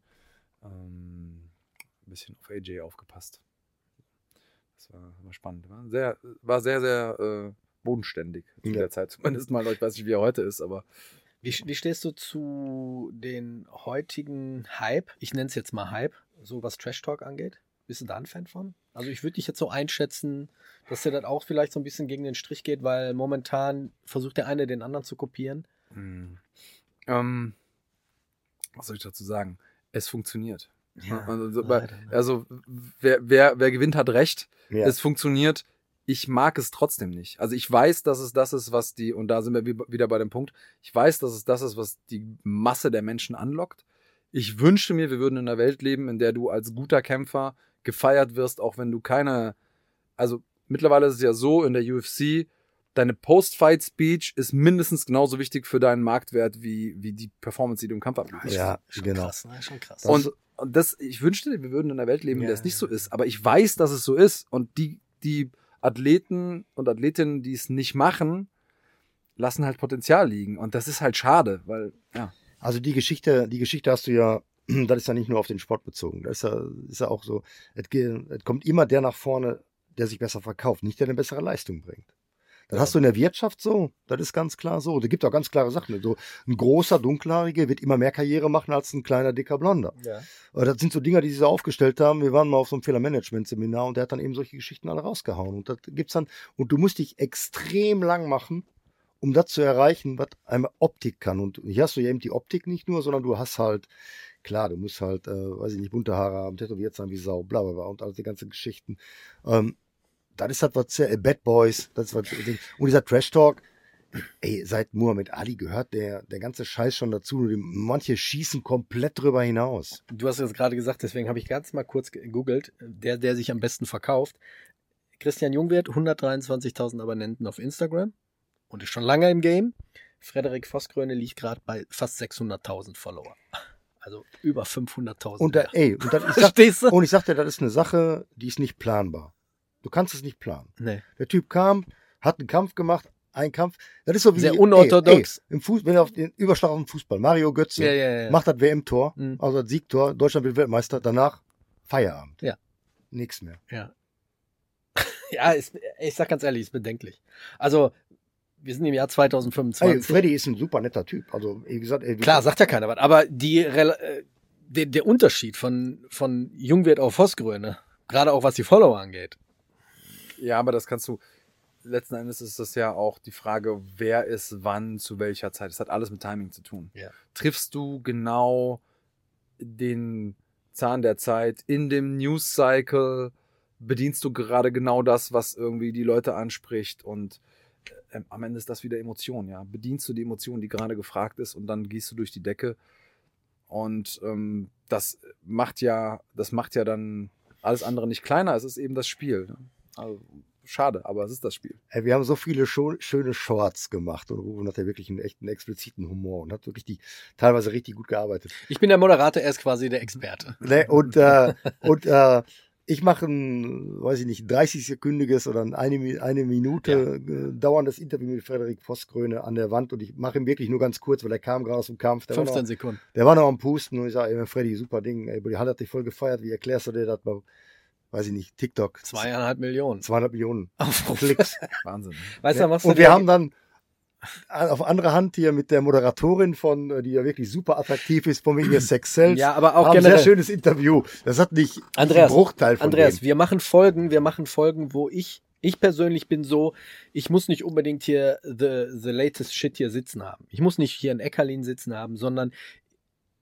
auf AJ aufgepasst. Das war spannend. War sehr bodenständig zu der Zeit. Zumindest mal, ich weiß nicht, wie er heute ist, aber. Wie stehst du zu den heutigen Hype? Ich nenne es jetzt mal Hype, so was Trash Talk angeht. Bist du da ein Fan von? Also ich würde dich jetzt so einschätzen, dass dir das auch vielleicht so ein bisschen gegen den Strich geht, weil momentan versucht der eine den anderen zu kopieren. Was soll ich dazu sagen? Es funktioniert. Ja, also wer gewinnt, hat recht. Ja. Es funktioniert. Ich mag es trotzdem nicht. Also ich weiß, dass es das ist, was und da sind wir wieder bei dem Punkt, ich weiß, dass es das ist, was die Masse der Menschen anlockt. Ich wünschte mir, wir würden in einer Welt leben, in der du als guter Kämpfer gefeiert wirst, auch wenn du also mittlerweile ist es ja so in der UFC, deine Post-Fight-Speech ist mindestens genauso wichtig für deinen Marktwert wie die Performance, die du im Kampf ablieferst. Ja, genau. Krass, ne? Schon krass. Und ich wünschte, wir würden in einer Welt leben, in der es nicht so ist. Aber ich weiß, dass es so ist. Und die Athleten und Athletinnen, die es nicht machen, lassen halt Potenzial liegen. Und das ist halt schade, weil, ja. Also die Geschichte hast du ja, das ist ja nicht nur auf den Sport bezogen. Das ist ja auch so, es kommt immer der nach vorne, der sich besser verkauft, nicht der eine bessere Leistung bringt. Das hast du in der Wirtschaft so, das ist ganz klar so. Da gibt es auch ganz klare Sachen. So ein großer Dunkelhaarige wird immer mehr Karriere machen als ein kleiner, dicker Blonder. Ja. Das sind so Dinger, die sie so aufgestellt haben. Wir waren mal auf so einem Fehlermanagement-Seminar und der hat dann eben solche Geschichten alle rausgehauen. Und das gibt's dann, und du musst dich extrem lang machen, um das zu erreichen, was eine Optik kann. Und hier hast du ja eben die Optik nicht nur, sondern du hast halt, klar, du musst halt, weiß ich nicht, bunte Haare haben, tätowiert sein wie Sau, bla bla bla und all die ganzen Geschichten. Das ist halt was, Bad Boys, das ist was, und dieser Trash-Talk, ey, seit Muhammad Ali gehört der ganze Scheiß schon dazu. Manche schießen komplett drüber hinaus. Du hast es gerade gesagt, deswegen habe ich ganz mal kurz gegoogelt, der sich am besten verkauft. Christian Jungwirth, 123.000 Abonnenten auf Instagram und ist schon lange im Game. Frederik Voskröne liegt gerade bei fast 600.000 Follower. Also über 500.000. Und ich sag dir, das ist eine Sache, die ist nicht planbar. Du kannst es nicht planen. Nee. Der Typ kam, hat einen Kampf gemacht, das ist so wie sehr unorthodox. Im Fußball, wenn er auf den Überschlag auf den Fußball, Mario Götze macht das WM-Tor, also das Siegtor, Deutschland wird Weltmeister, danach Feierabend. Ja. Nichts mehr. Ja. Ja, ich sag ganz ehrlich, ist bedenklich. Also, wir sind im Jahr 2025. Freddy ist ein super netter Typ. Also, wie gesagt, klar, sagt ja keiner was, aber der Unterschied von Jungwirth auf Voskröne, gerade auch was die Follower angeht. Ja, aber das kannst du, letzten Endes ist das ja auch die Frage, wer ist wann, zu welcher Zeit. Das hat alles mit Timing zu tun. Ja. Triffst du genau den Zahn der Zeit in dem News-Cycle, bedienst du gerade genau das, was irgendwie die Leute anspricht und am Ende ist das wieder Emotion, ja. Bedienst du die Emotion, die gerade gefragt ist und dann gehst du durch die Decke und das macht ja dann alles andere nicht kleiner, es ist eben das Spiel, ne? Also, schade, aber es ist das Spiel. Wir haben so viele schöne Shorts gemacht und Ruben hat ja wirklich einen echten expliziten Humor und hat wirklich teilweise richtig gut gearbeitet. Ich bin der Moderator, er ist quasi der Experte. Und ich mache ein, weiß ich nicht, 30-sekündiges oder eine Minute dauerndes Interview mit Frederik Voskröne an der Wand und ich mache ihn wirklich nur ganz kurz, weil er kam gerade aus dem Kampf. 15 Sekunden. Der war noch am Pusten und ich sage, ey, Freddy, super Ding, ey, die Halle hat dich voll gefeiert, wie erklärst du dir das mal? Weiß ich nicht, TikTok. 2,5 Millionen. 200 Millionen Klicks. Wahnsinn. Weißt du, was und wir haben dann auf andere Hand hier mit der Moderatorin die ja wirklich super attraktiv ist, von wegen Sex Sells. Ja, aber auch generell. Ein sehr schönes Interview. Das hat nicht einen Bruchteil von Andreas, wir machen Folgen, wo ich persönlich bin so, ich muss nicht unbedingt hier the latest shit hier sitzen haben. Ich muss nicht hier in Eckerlin sitzen haben, sondern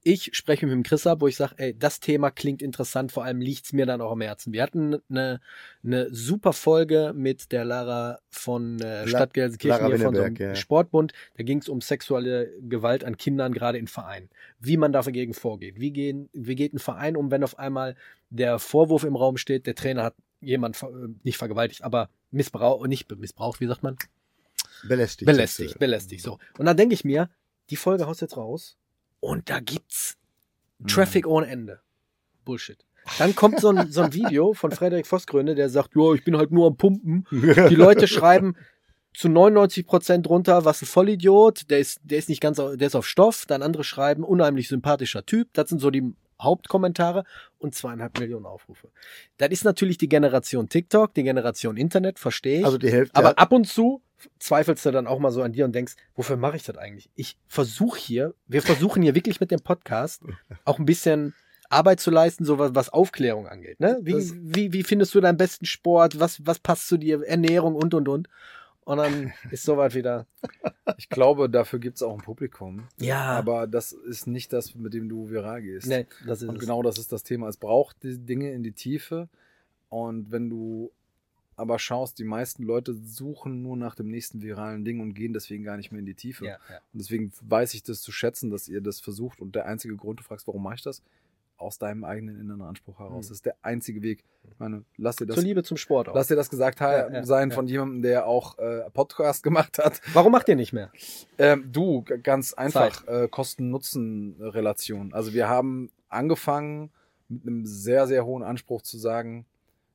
ich spreche mit dem Chris ab, wo ich sage, ey, das Thema klingt interessant, vor allem liegt es mir dann auch am Herzen. Wir hatten eine super Folge mit der Lara von Stadt Gelsenkirchen, Lara hier von so Winneberg, einem ja. Sportbund. Da ging es um sexuelle Gewalt an Kindern, gerade in Vereinen. Wie man dagegen vorgeht. Wie geht ein Verein um, wenn auf einmal der Vorwurf im Raum steht, der Trainer hat jemand nicht vergewaltigt, aber nicht missbraucht, wie sagt man? Belästigt, so. Und dann denke ich mir, die Folge haust jetzt raus und da gibt's Traffic ohne Ende. Bullshit. Dann kommt so ein Video von Frederik Vosgröne, der sagt, ja, ich bin halt nur am Pumpen. Die Leute schreiben zu 99% runter, was ein Vollidiot, der ist nicht ganz, der ist auf Stoff. Dann andere schreiben, unheimlich sympathischer Typ. Das sind so die Hauptkommentare und 2,5 Millionen Aufrufe. Das ist natürlich die Generation TikTok, die Generation Internet, verstehe ich. Also die Hälfte. Aber ab und zu zweifelst du dann auch mal so an dir und denkst, wofür mache ich das eigentlich? Wir versuchen hier wirklich mit dem Podcast auch ein bisschen Arbeit zu leisten, so was Aufklärung angeht. Ne? Wie findest du deinen besten Sport? Was passt zu dir? Ernährung und. Und dann ist sowas wieder. Ich glaube, dafür gibt es auch ein Publikum. Ja. Aber das ist nicht das, mit dem du viral gehst. Nee, das ist und es. genau das ist das Thema. Es braucht die Dinge in die Tiefe. Und wenn du aber schaust, die meisten Leute suchen nur nach dem nächsten viralen Ding und gehen deswegen gar nicht mehr in die Tiefe. Ja. Und deswegen weiß ich das zu schätzen, dass ihr das versucht. Und der einzige Grund, du fragst, warum mache ich das? Aus deinem eigenen inneren Anspruch heraus. Das ist der einzige Weg. Ich meine, lass dir das, Zur Liebe zum Sport auch. lass dir das gesagt sein von jemandem, der auch Podcast gemacht hat. Warum macht ihr nicht mehr? Ganz einfach, Kosten-Nutzen-Relation. Also wir haben angefangen mit einem sehr, sehr hohen Anspruch zu sagen,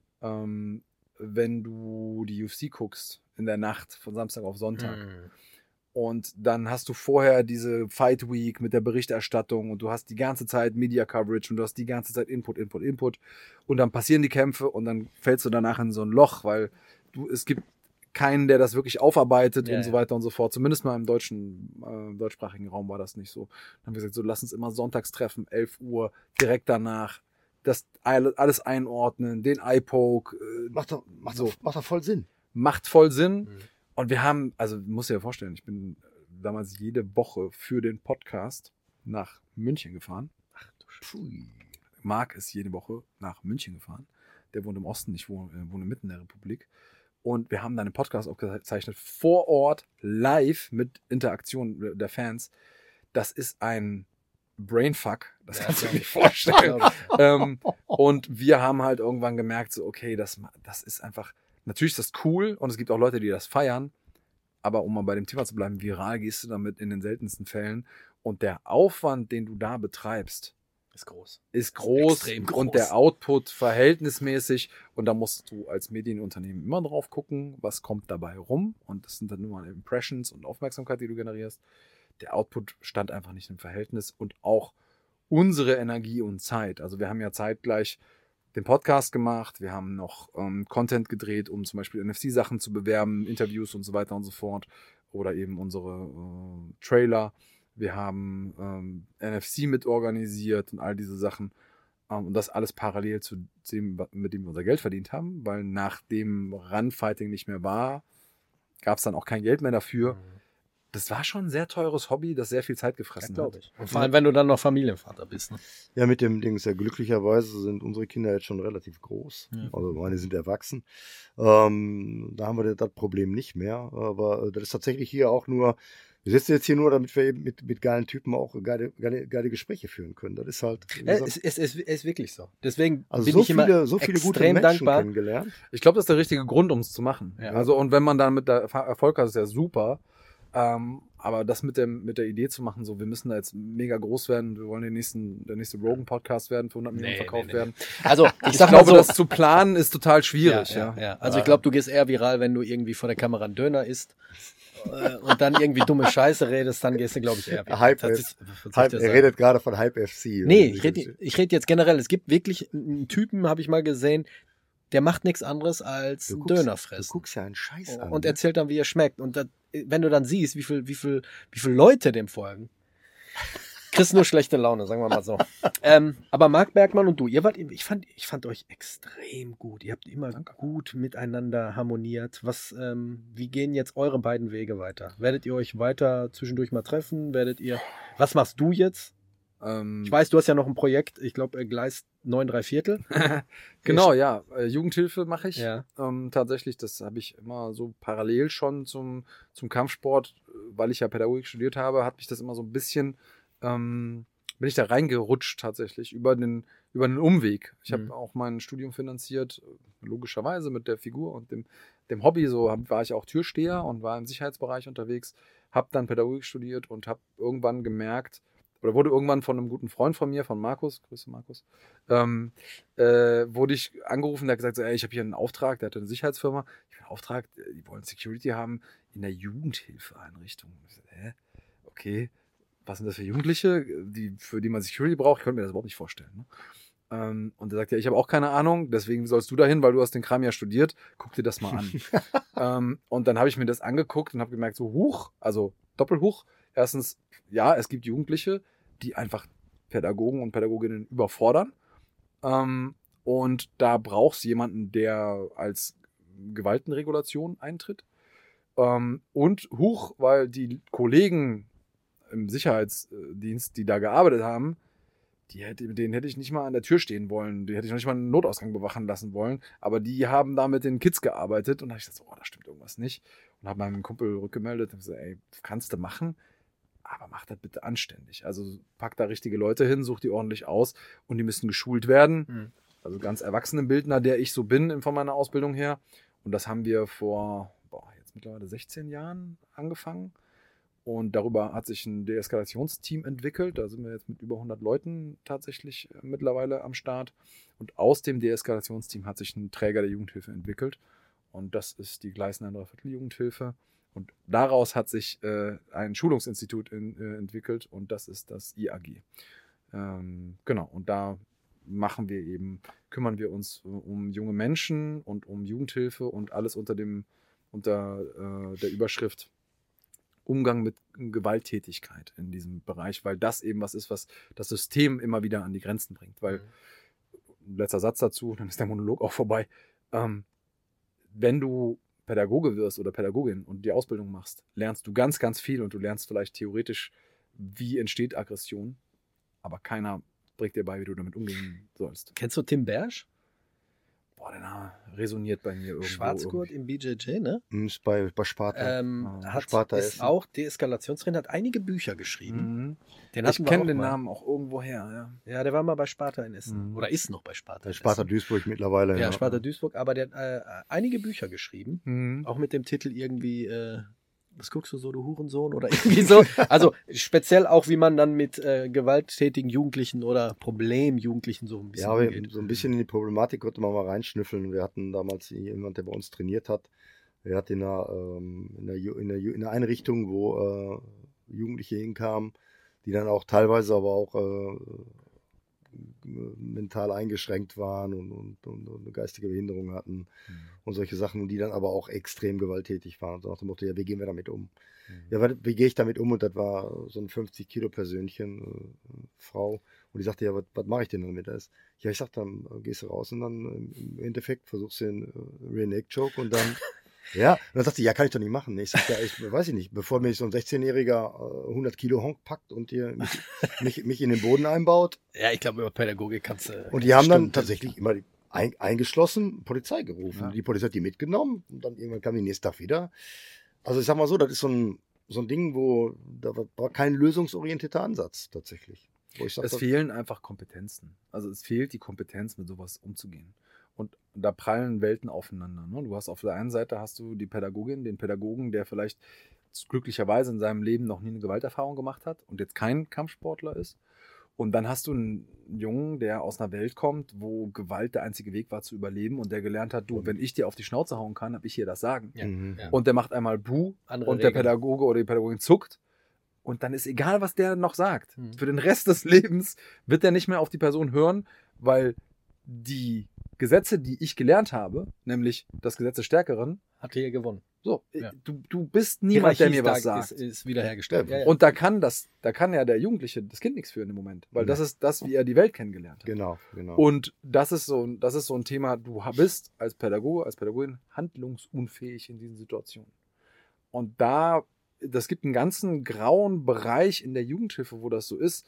wenn du die UFC guckst in der Nacht von Samstag auf Sonntag und dann hast du vorher diese Fight Week mit der Berichterstattung und du hast die ganze Zeit Media Coverage und du hast die ganze Zeit Input und dann passieren die Kämpfe und dann fällst du danach in so ein Loch, weil es gibt keinen, der das wirklich aufarbeitet und so weiter und so fort. Zumindest mal im deutschsprachigen Raum war das nicht so. Dann haben wir gesagt, so lass uns immer sonntags treffen, 11 Uhr, direkt danach, das alles einordnen, den Eye-Poke. Macht doch voll Sinn. Macht voll Sinn. Und wir haben, also musst dir ja vorstellen, ich bin damals jede Woche für den Podcast nach München gefahren. Ach du Scheiße. Marc ist jede Woche nach München gefahren. Der wohnt im Osten, ich wohne mitten in der Republik. Und wir haben dann einen Podcast aufgezeichnet, vor Ort, live mit Interaktion der Fans. Das ist ein Brainfuck, das kannst du dir nicht vorstellen. Und wir haben halt irgendwann gemerkt, so okay, das ist einfach, natürlich ist das cool und es gibt auch Leute, die das feiern, aber um mal bei dem Thema zu bleiben, viral gehst du damit in den seltensten Fällen und der Aufwand, den du da betreibst, ist groß. Extrem groß. Und der Output verhältnismäßig und da musst du als Medienunternehmen immer drauf gucken, was kommt dabei rum und das sind dann nur mal Impressions und Aufmerksamkeit, die du generierst. Der Output stand einfach nicht im Verhältnis und auch unsere Energie und Zeit. Also wir haben ja zeitgleich den Podcast gemacht, wir haben noch Content gedreht, um zum Beispiel NFC-Sachen zu bewerben, Interviews und so weiter und so fort oder eben unsere Trailer. Wir haben NFC mit organisiert und all diese Sachen und das alles parallel zu dem, mit dem wir unser Geld verdient haben, weil nachdem Run-Fighting nicht mehr war, gab es dann auch kein Geld mehr dafür. Das war schon ein sehr teures Hobby, das sehr viel Zeit gefressen hat. Ich. Und vor allem, wenn du dann noch Familienvater bist. Ne? Ja, mit dem Ding ist ja glücklicherweise sind unsere Kinder jetzt schon relativ groß. Ja. Also meine sind erwachsen. Da haben wir das Problem nicht mehr. Aber das ist tatsächlich hier auch nur, wir sitzen jetzt hier nur, damit wir eben mit geilen Typen auch geile Gespräche führen können. Das ist halt. Es ist wirklich so. Deswegen also bin so ich immer so viele gute extrem Menschen dankbar. kennengelernt. Ich glaube, das ist der richtige Grund, um es zu machen. Ja. Also, und wenn man dann mit der Erfolg hat, ist ja super. Aber das mit der Idee zu machen, so wir müssen da jetzt mega groß werden, wir wollen der nächste Rogan-Podcast werden, für 100 Millionen verkauft werden. Also ich glaube, das zu planen ist total schwierig. Ja. Also ich glaube, du gehst eher viral, wenn du irgendwie vor der Kamera einen Döner isst und dann irgendwie dumme Scheiße redest, dann gehst du, glaube ich, eher viral. Er redet gerade von Hype FC. Nee, ich rede jetzt generell. Es gibt wirklich einen Typen, habe ich mal gesehen, der macht nichts anderes als einen Döner fressen. Du guckst ja einen Scheiß an. Und erzählt dann, wie er schmeckt. Und wenn du dann siehst, wie viel Leute dem folgen, kriegst nur schlechte Laune, sagen wir mal so. Aber Marc Bergmann und du, ich fand euch extrem gut. Ihr habt immer gut miteinander harmoniert. Wie gehen jetzt eure beiden Wege weiter? Werdet ihr euch weiter zwischendurch mal treffen? Was machst du jetzt? Ich weiß, du hast ja noch ein Projekt, ich glaube, Gleis 9¾ Genau, ja. Jugendhilfe mache ich. Ja. Tatsächlich, das habe ich immer so parallel schon zum Kampfsport, weil ich ja Pädagogik studiert habe, hat mich das immer so ein bisschen, bin ich da reingerutscht tatsächlich über den Umweg. Ich habe auch mein Studium finanziert, logischerweise mit der Figur und dem Hobby. War ich auch Türsteher und war im Sicherheitsbereich unterwegs, habe dann Pädagogik studiert und habe irgendwann gemerkt, oder wurde irgendwann von einem guten Freund von mir, von Markus, Grüße Markus, wurde ich angerufen, der hat gesagt, so, ey, ich habe hier einen Auftrag, der hatte eine Sicherheitsfirma, ich habe einen Auftrag, die wollen Security haben in der Jugendhilfeeinrichtung. Ich so, okay, was sind das für Jugendliche, für die man Security braucht? Ich konnte mir das überhaupt nicht vorstellen. Ne? Und er sagt, ja, ich habe auch keine Ahnung, deswegen sollst du dahin, weil du hast den Kram ja studiert, guck dir das mal an. Und dann habe ich mir das angeguckt und habe gemerkt, so huch, also doppelhuch. Erstens, ja, es gibt Jugendliche, die einfach Pädagogen und Pädagoginnen überfordern. Und da brauchst du jemanden, der als Gewaltenregulation eintritt. Und weil die Kollegen im Sicherheitsdienst, die da gearbeitet haben, denen hätte ich nicht mal an der Tür stehen wollen. Die hätte ich noch nicht mal einen Notausgang bewachen lassen wollen. Aber die haben da mit den Kids gearbeitet. Und da habe ich gesagt, da stimmt irgendwas nicht. Und habe meinem Kumpel rückgemeldet und gesagt, ey, kannst du machen, aber mach das bitte anständig. Also pack da richtige Leute hin, such die ordentlich aus und die müssen geschult werden. Also ganz Erwachsenenbildner, der ich so bin von meiner Ausbildung her. Und das haben wir vor jetzt mittlerweile 16 Jahren angefangen. Und darüber hat sich ein Deeskalationsteam entwickelt. Da sind wir jetzt mit über 100 Leuten tatsächlich mittlerweile am Start. Und aus dem Deeskalationsteam hat sich ein Träger der Jugendhilfe entwickelt. Und das ist die Gleis 9¾ Jugendhilfe. Und daraus hat sich ein Schulungsinstitut entwickelt und das ist das IAG. Genau, und da kümmern wir uns um junge Menschen und um Jugendhilfe und alles unter der Überschrift Umgang mit Gewalttätigkeit in diesem Bereich, weil das eben was ist, was das System immer wieder an die Grenzen bringt. Weil, letzter Satz dazu, dann ist der Monolog auch vorbei, wenn du Pädagoge wirst oder Pädagogin und die Ausbildung machst, lernst du ganz, ganz viel und du lernst vielleicht theoretisch, wie entsteht Aggression, aber keiner bringt dir bei, wie du damit umgehen sollst. Kennst du Tim Bersch? Der Name resoniert bei mir irgendwo. Schwarzgurt im BJJ, ne? Ist bei Sparta. Sparta ist auch Deeskalationstrainer, hat einige Bücher geschrieben. Ich kenne den Namen auch irgendwo her. Ja, der war mal bei Sparta in Essen. Oder ist noch bei Sparta. Bei Sparta Duisburg mittlerweile. Ja, Sparta Duisburg, aber der hat einige Bücher geschrieben. Auch mit dem Titel irgendwie, was guckst du so, du Hurensohn? Oder irgendwie so. Also speziell auch, wie man dann mit gewalttätigen Jugendlichen oder Problemjugendlichen so ein bisschen umgeht. So ein bisschen in die Problematik konnte man mal reinschnüffeln. Wir hatten damals jemand, der bei uns trainiert hat. Er hat in einer Einrichtung, wo Jugendliche hinkamen, die dann auch teilweise aber auch mental eingeschränkt waren und eine geistige Behinderung hatten und solche Sachen, und die dann aber auch extrem gewalttätig waren. So nach dem Motto, ja, wie gehen wir damit um? Ja, wie gehe ich damit um? Und das war so ein 50-Kilo-Persönchen, Frau, und die sagte, ja, was mache ich denn damit? Ja, ich sag, dann gehst du raus und dann im Endeffekt versuchst du den Rear-Neck-Choke und dann ja, und dann sagt sie, ja, kann ich doch nicht machen. Ich sag, ja, weiß ich nicht, bevor mich so ein 16-Jähriger 100 Kilo Honk packt und mich in den Boden einbaut. Ja, ich glaube, über Pädagogik kannst du. Und die haben dann tatsächlich immer eingeschlossen, Polizei gerufen. Ja. Die Polizei hat die mitgenommen und dann irgendwann kam die nächsten Tag wieder. Also ich sag mal so, das ist so ein Ding, wo da war kein lösungsorientierter Ansatz tatsächlich. Es fehlen einfach Kompetenzen. Also es fehlt die Kompetenz, mit sowas umzugehen. Und da prallen Welten aufeinander. Ne? Du hast auf der einen Seite die Pädagogin, den Pädagogen, der vielleicht glücklicherweise in seinem Leben noch nie eine Gewalterfahrung gemacht hat und jetzt kein Kampfsportler ist. Und dann hast du einen Jungen, der aus einer Welt kommt, wo Gewalt der einzige Weg war zu überleben und der gelernt hat, wenn ich dir auf die Schnauze hauen kann, habe ich hier das Sagen. Ja. Ja. Und der macht einmal Buh und der Pädagoge oder die Pädagogin zuckt. Und dann ist egal, was der noch sagt. Für den Rest des Lebens wird der nicht mehr auf die Person hören, weil die Gesetze, die ich gelernt habe, nämlich das Gesetz des Stärkeren, hat hier gewonnen. So, ja. Du bist niemand, der mir was sagt. Ist wiederhergestellt. Ja. Und da kann ja der Jugendliche das Kind nichts für im Moment, weil das ist das, wie er die Welt kennengelernt hat. Genau. Und das ist so ein Thema, du bist als Pädagoge, als Pädagogin handlungsunfähig in diesen Situationen. Und das gibt einen ganzen grauen Bereich in der Jugendhilfe, wo das so ist.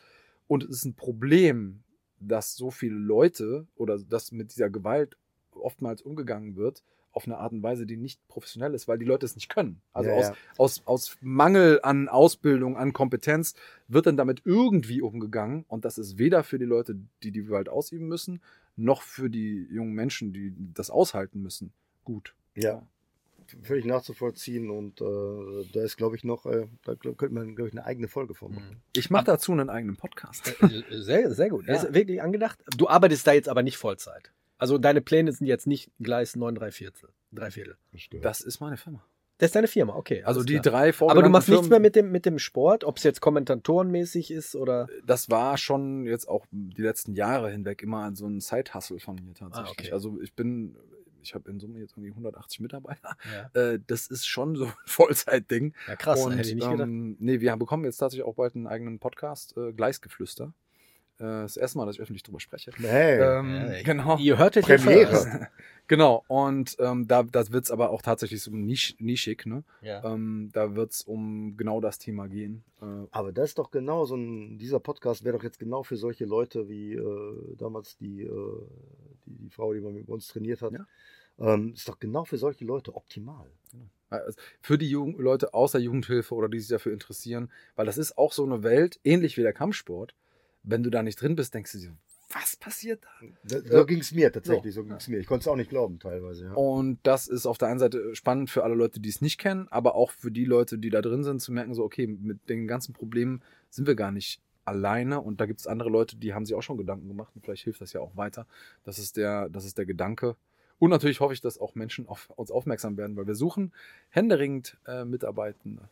Und es ist ein Problem, dass so viele Leute oder dass mit dieser Gewalt oftmals umgegangen wird, auf eine Art und Weise, die nicht professionell ist, weil die Leute es nicht können. Also aus Mangel an Ausbildung, an Kompetenz wird dann damit irgendwie umgegangen. Und das ist weder für die Leute, die die Gewalt ausüben müssen, noch für die jungen Menschen, die das aushalten müssen, gut. Ja, völlig nachzuvollziehen. Und da ist, glaube ich, da könnte man, glaube ich, eine eigene Folge von machen. Ich mache dazu einen eigenen Podcast. Sehr, sehr gut. Ja. Das ist wirklich angedacht. Du arbeitest da jetzt aber nicht Vollzeit. Also deine Pläne sind jetzt nicht Gleis 9 3/4. Das ist meine Firma. Das ist deine Firma, okay. Also alles die klar. drei Aber du machst nichts mehr Firmen, mit dem Sport, ob es jetzt kommentatorenmäßig ist oder. Das war schon jetzt auch die letzten Jahre hinweg immer so ein Side-Hustle von mir tatsächlich. Okay. Also ich habe in Summe jetzt irgendwie 180 Mitarbeiter. Ja, Das ist schon so ein Vollzeitding. ja krass, Und hätte ich nicht gedacht. nee, wir bekommen jetzt tatsächlich auch bald einen eigenen Podcast, Gleisgeflüster. Das erste Mal, dass ich öffentlich drüber spreche. Hey, Genau. Ihr hörtet hier Premiere. first. Genau. Und das wird es aber auch tatsächlich so nischig. Ne? Ja. Da wird es um genau das Thema gehen. aber das ist doch genau dieser Podcast wäre doch jetzt genau für solche Leute wie damals die Frau, die man mit uns trainiert hat. Ja. Ist doch genau für solche Leute optimal. Also für die Leute aus der Jugendhilfe oder die sich dafür interessieren, weil das ist auch so eine Welt, ähnlich wie der Kampfsport. Wenn du da nicht drin bist, denkst du dir, was passiert da? So ging es mir tatsächlich, so ging es mir. Ich konnte es auch nicht glauben teilweise. Ja. Und das ist auf der einen Seite spannend für alle Leute, die es nicht kennen, aber auch für die Leute, die da drin sind, zu merken, so okay, mit den ganzen Problemen sind wir gar nicht alleine und da gibt es andere Leute, die haben sich auch schon Gedanken gemacht und vielleicht hilft das ja auch weiter. Das ist der Gedanke. Und natürlich hoffe ich, dass auch Menschen auf uns aufmerksam werden, weil wir suchen händeringend Mitarbeitende.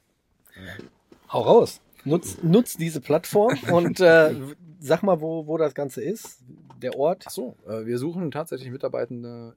Hau raus. Nutz diese Plattform und sag mal, wo das Ganze ist. Der Ort. Achso, wir suchen tatsächlich Mitarbeitende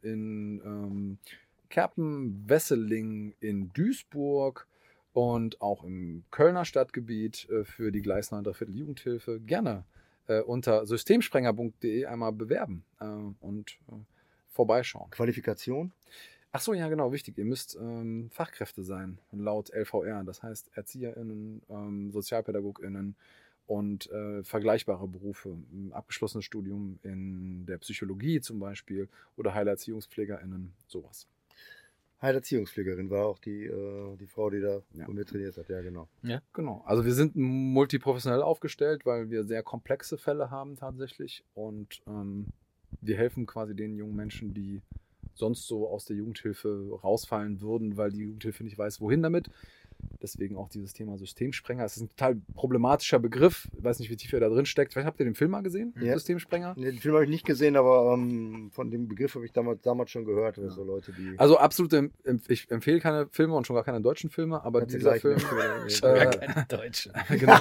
in Kerpen, Wesseling, in Duisburg und auch im Kölner Stadtgebiet für die Gleis 9 3/4 Jugendhilfe. Gerne unter systemsprenger.de einmal bewerben und vorbeischauen. Qualifikation? Achso, ja genau, wichtig. Ihr müsst Fachkräfte sein, laut LVR. Das heißt ErzieherInnen, SozialpädagogInnen und vergleichbare Berufe. Ein abgeschlossenes Studium in der Psychologie zum Beispiel oder HeilerziehungspflegerInnen, sowas. Heilerziehungspflegerin war auch die Frau, die da Ja. mit mir trainiert hat. Ja, genau. Ja. Genau. Also wir sind multiprofessionell aufgestellt, weil wir sehr komplexe Fälle haben tatsächlich und wir helfen quasi den jungen Menschen, die sonst so aus der Jugendhilfe rausfallen würden, weil die Jugendhilfe nicht weiß, wohin damit. Deswegen auch dieses Thema Systemsprenger. Es ist ein total problematischer Begriff. Ich weiß nicht, wie tief er da drin steckt. Vielleicht habt ihr den Film mal gesehen, Ja. Systemsprenger? Nee, den Film habe ich nicht gesehen, aber von dem Begriff habe ich damals schon gehört. Ja. So Leute, die. Also absolut, ich empfehle keine Filme und schon gar keine deutschen Filme, aber Kannst du dieser gleich Film... Gar keine Deutsche. Genau.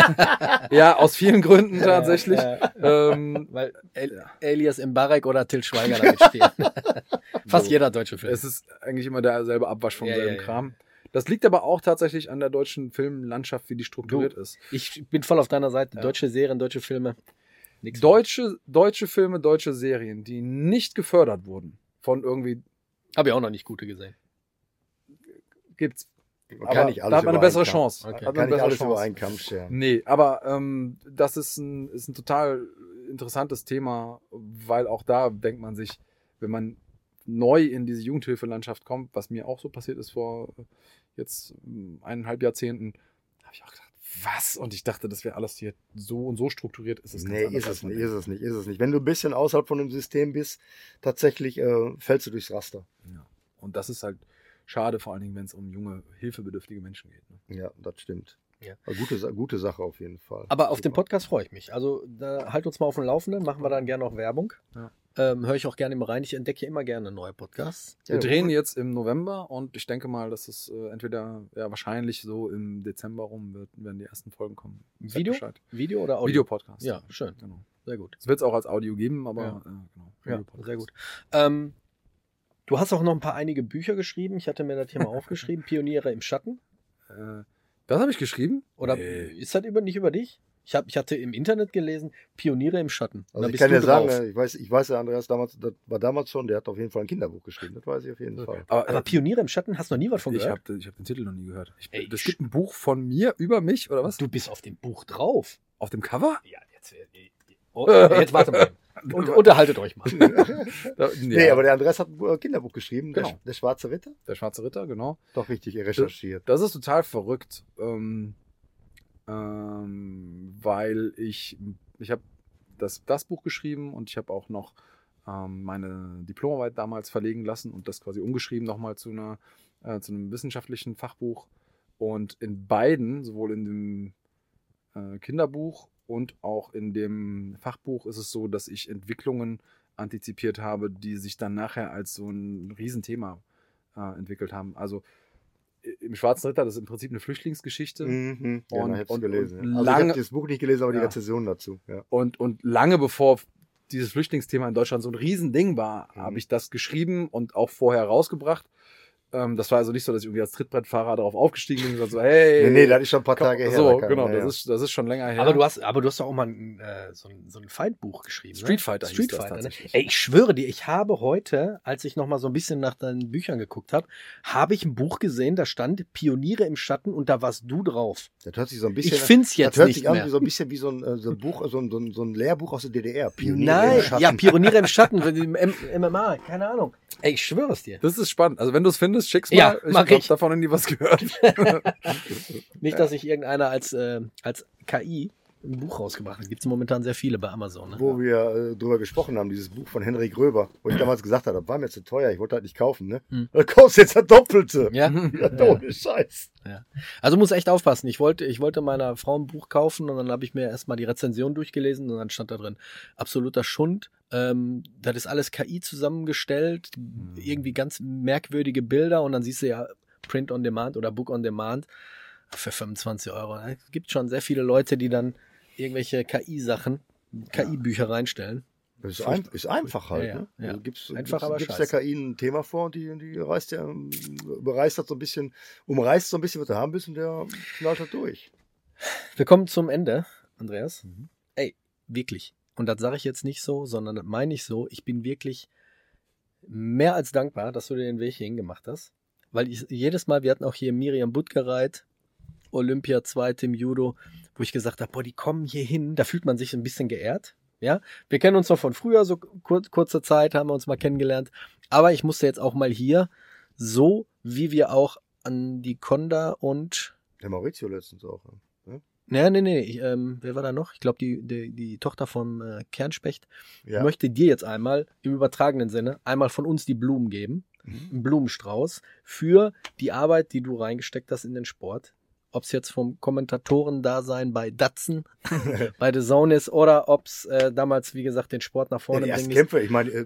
Ja, aus vielen Gründen tatsächlich. Weil Elias Mbarek oder Til Schweiger damit spielen. Fast So. jeder deutsche Film. Es ist eigentlich immer derselbe Abwasch vom Ja, selben ja. Kram. Das liegt aber auch tatsächlich an der deutschen Filmlandschaft, wie die strukturiert ist. Ich bin voll auf deiner Seite. Ja. Deutsche Serien, deutsche Filme. Nix Deutsche Filme, deutsche Serien, die nicht gefördert wurden von irgendwie, Habe ich auch noch nicht gute gesehen. gibt's. Man Aber kann nicht da alles hat man eine über bessere einen Kamm- Chance. Okay. Hat man Kann eine nicht bessere alles über Chance. einen Kamm scheren. Nee, aber das ist ein total interessantes Thema, weil auch da denkt man sich, wenn man neu in diese Jugendhilfelandschaft kommt, was mir auch so passiert ist vor jetzt 1,5 Jahrzehnten, habe ich auch gedacht, was? Und ich dachte, das wäre alles hier so und so strukturiert. Ist es Nee, ist es nicht. Wenn du ein bisschen außerhalb von dem System bist, tatsächlich fällst du durchs Raster. Ja. Und das ist halt schade, vor allen Dingen, wenn es um junge, hilfebedürftige Menschen geht. Ne? Ja, das stimmt. Ja. Aber gute Sache auf jeden Fall. Aber auf den Super. Podcast freue ich mich. Also da halt uns mal auf dem Laufenden, machen wir dann gerne auch Werbung. Ja. Höre ich auch gerne immer rein. Ich entdecke immer gerne neue Podcasts. Wir Ja, drehen cool. jetzt im November und ich denke mal, dass es entweder, ja wahrscheinlich so im Dezember rum werden die ersten Folgen kommen. Seid Video? Bescheid. Video oder Audio? Videopodcast. Ja, schön. Genau. Sehr gut. Es wird es auch als Audio geben, aber Ja. genau. Ja, Videopodcast. sehr gut. Du hast auch noch einige Bücher geschrieben. Ich hatte mir das hier mal aufgeschrieben. Pioniere im Schatten. Das habe ich geschrieben? Oder Nee. ist das nicht über dich? Ich hatte im Internet gelesen, Pioniere im Schatten. Also Da ich bist kann du ja sagen, drauf. ich weiß ja, Andreas das war damals schon, der hat auf jeden Fall ein Kinderbuch geschrieben, das weiß ich auf jeden Fall. Aber Pioniere im Schatten, hast du noch nie was von ich gehört? habe den Titel noch nie gehört. Ey, Das gibt ein Buch von mir über mich, oder was? Du bist auf dem Buch drauf. Auf dem Cover? Ja, Jetzt warte mal. Und unterhaltet euch mal. Nee, aber der Andreas hat ein Kinderbuch geschrieben, Genau. der Schwarze Ritter. Der Schwarze Ritter, genau. Doch richtig recherchiert. Das ist total verrückt, weil ich habe das Buch geschrieben und ich habe auch noch meine Diplomarbeit damals verlegen lassen und das quasi umgeschrieben nochmal zu einem wissenschaftlichen Fachbuch. Und in beiden, sowohl in dem Kinderbuch und auch in dem Fachbuch, ist es so, dass ich Entwicklungen antizipiert habe, die sich dann nachher als so ein Riesenthema entwickelt haben. Also im Schwarzen Ritter, das ist im Prinzip eine Flüchtlingsgeschichte. Mhm. Ja, Und- ich hab's und- gelesen. und Also ich lange- habe das Buch nicht gelesen, aber die Ja. Rezension dazu. Ja. Und lange bevor dieses Flüchtlingsthema in Deutschland so ein Riesending war, habe ich das geschrieben und auch vorher rausgebracht. Das war also nicht so, dass ich irgendwie als Trittbrettfahrer darauf aufgestiegen bin und gesagt so, hey. Nee, das ist schon ein paar Tage her. So, da genau, ja. das ist schon länger her. Aber du hast doch auch mal so ein Fight-Buch geschrieben. Street Fighter ne? hieß Street das Fighter, ne? tatsächlich. Ey, ich schwöre dir, ich habe heute, als ich noch mal so ein bisschen nach deinen Büchern geguckt habe, habe ich ein Buch gesehen, da stand Pioniere im Schatten und da warst du drauf. Das hört sich so ein bisschen. Ich find's jetzt das hört nicht sich an mehr. wie so ein bisschen wie so ein Buch, so ein Lehrbuch aus der DDR. Nein, im Schatten. ja, Pioniere im Schatten, im MMA, keine Ahnung. Ey, ich schwöre es dir. Das ist spannend. Also wenn du es findest, schick's mal. Ja, mach ich. ich. Hab davon noch nie was gehört. Nicht, dass sich irgendeiner als KI ein Buch rausgebracht hat. Gibt es momentan sehr viele bei Amazon. Ne? Wo wir drüber gesprochen haben, dieses Buch von Henrik Röber, wo ich damals gesagt habe, das war mir zu teuer, ich wollte halt nicht kaufen, ne? Da kaufst du jetzt das Doppelte. Ja? Ja, ohne Scheiß. Ja. Also muss echt aufpassen. Ich wollte meiner Frau ein Buch kaufen und dann habe ich mir erstmal die Rezension durchgelesen und dann stand da drin, absoluter Schund. Das ist alles KI zusammengestellt, irgendwie ganz merkwürdige Bilder und dann siehst du ja Print on Demand oder Book on Demand für 25 Euro. Es gibt schon sehr viele Leute, die dann irgendwelche KI-Sachen, KI-Bücher reinstellen. Das ist einfach halt. Ja, ne? ja. Also gibt's Einfach, aber der scheiße. KI ein Thema vor und die reißt ja, überreißt das so ein bisschen, umreißt so ein bisschen, was du haben willst und der knallt halt durch. Wir kommen zum Ende, Andreas. Ey, wirklich. Und das sage ich jetzt nicht so, sondern das meine ich so. Ich bin wirklich mehr als dankbar, dass du dir den Weg hierhin gemacht hast. Weil jedes Mal, wir hatten auch hier Miriam Buttgereit, Olympia 2. im Judo, wo ich gesagt habe, boah, die kommen hier hin, da fühlt man sich ein bisschen geehrt. Ja, wir kennen uns noch von früher, so kurze Zeit haben wir uns mal kennengelernt. Aber ich musste jetzt auch mal hier, so wie wir auch an die Konda und Der Maurizio letztens auch. Ne? Nee. Wer war da noch? Ich glaube, die Tochter vom Kernspecht. Ja. Ich möchte dir jetzt einmal im übertragenen Sinne einmal von uns die Blumen geben. Einen Blumenstrauß für die Arbeit, die du reingesteckt hast in den Sport. Ob es jetzt vom Kommentatoren-Dasein bei Datsen, bei The Zone ist oder ob es damals, wie gesagt, den Sport nach Ja, vorne die ersten bringen ist. Kämpfe, ich meine,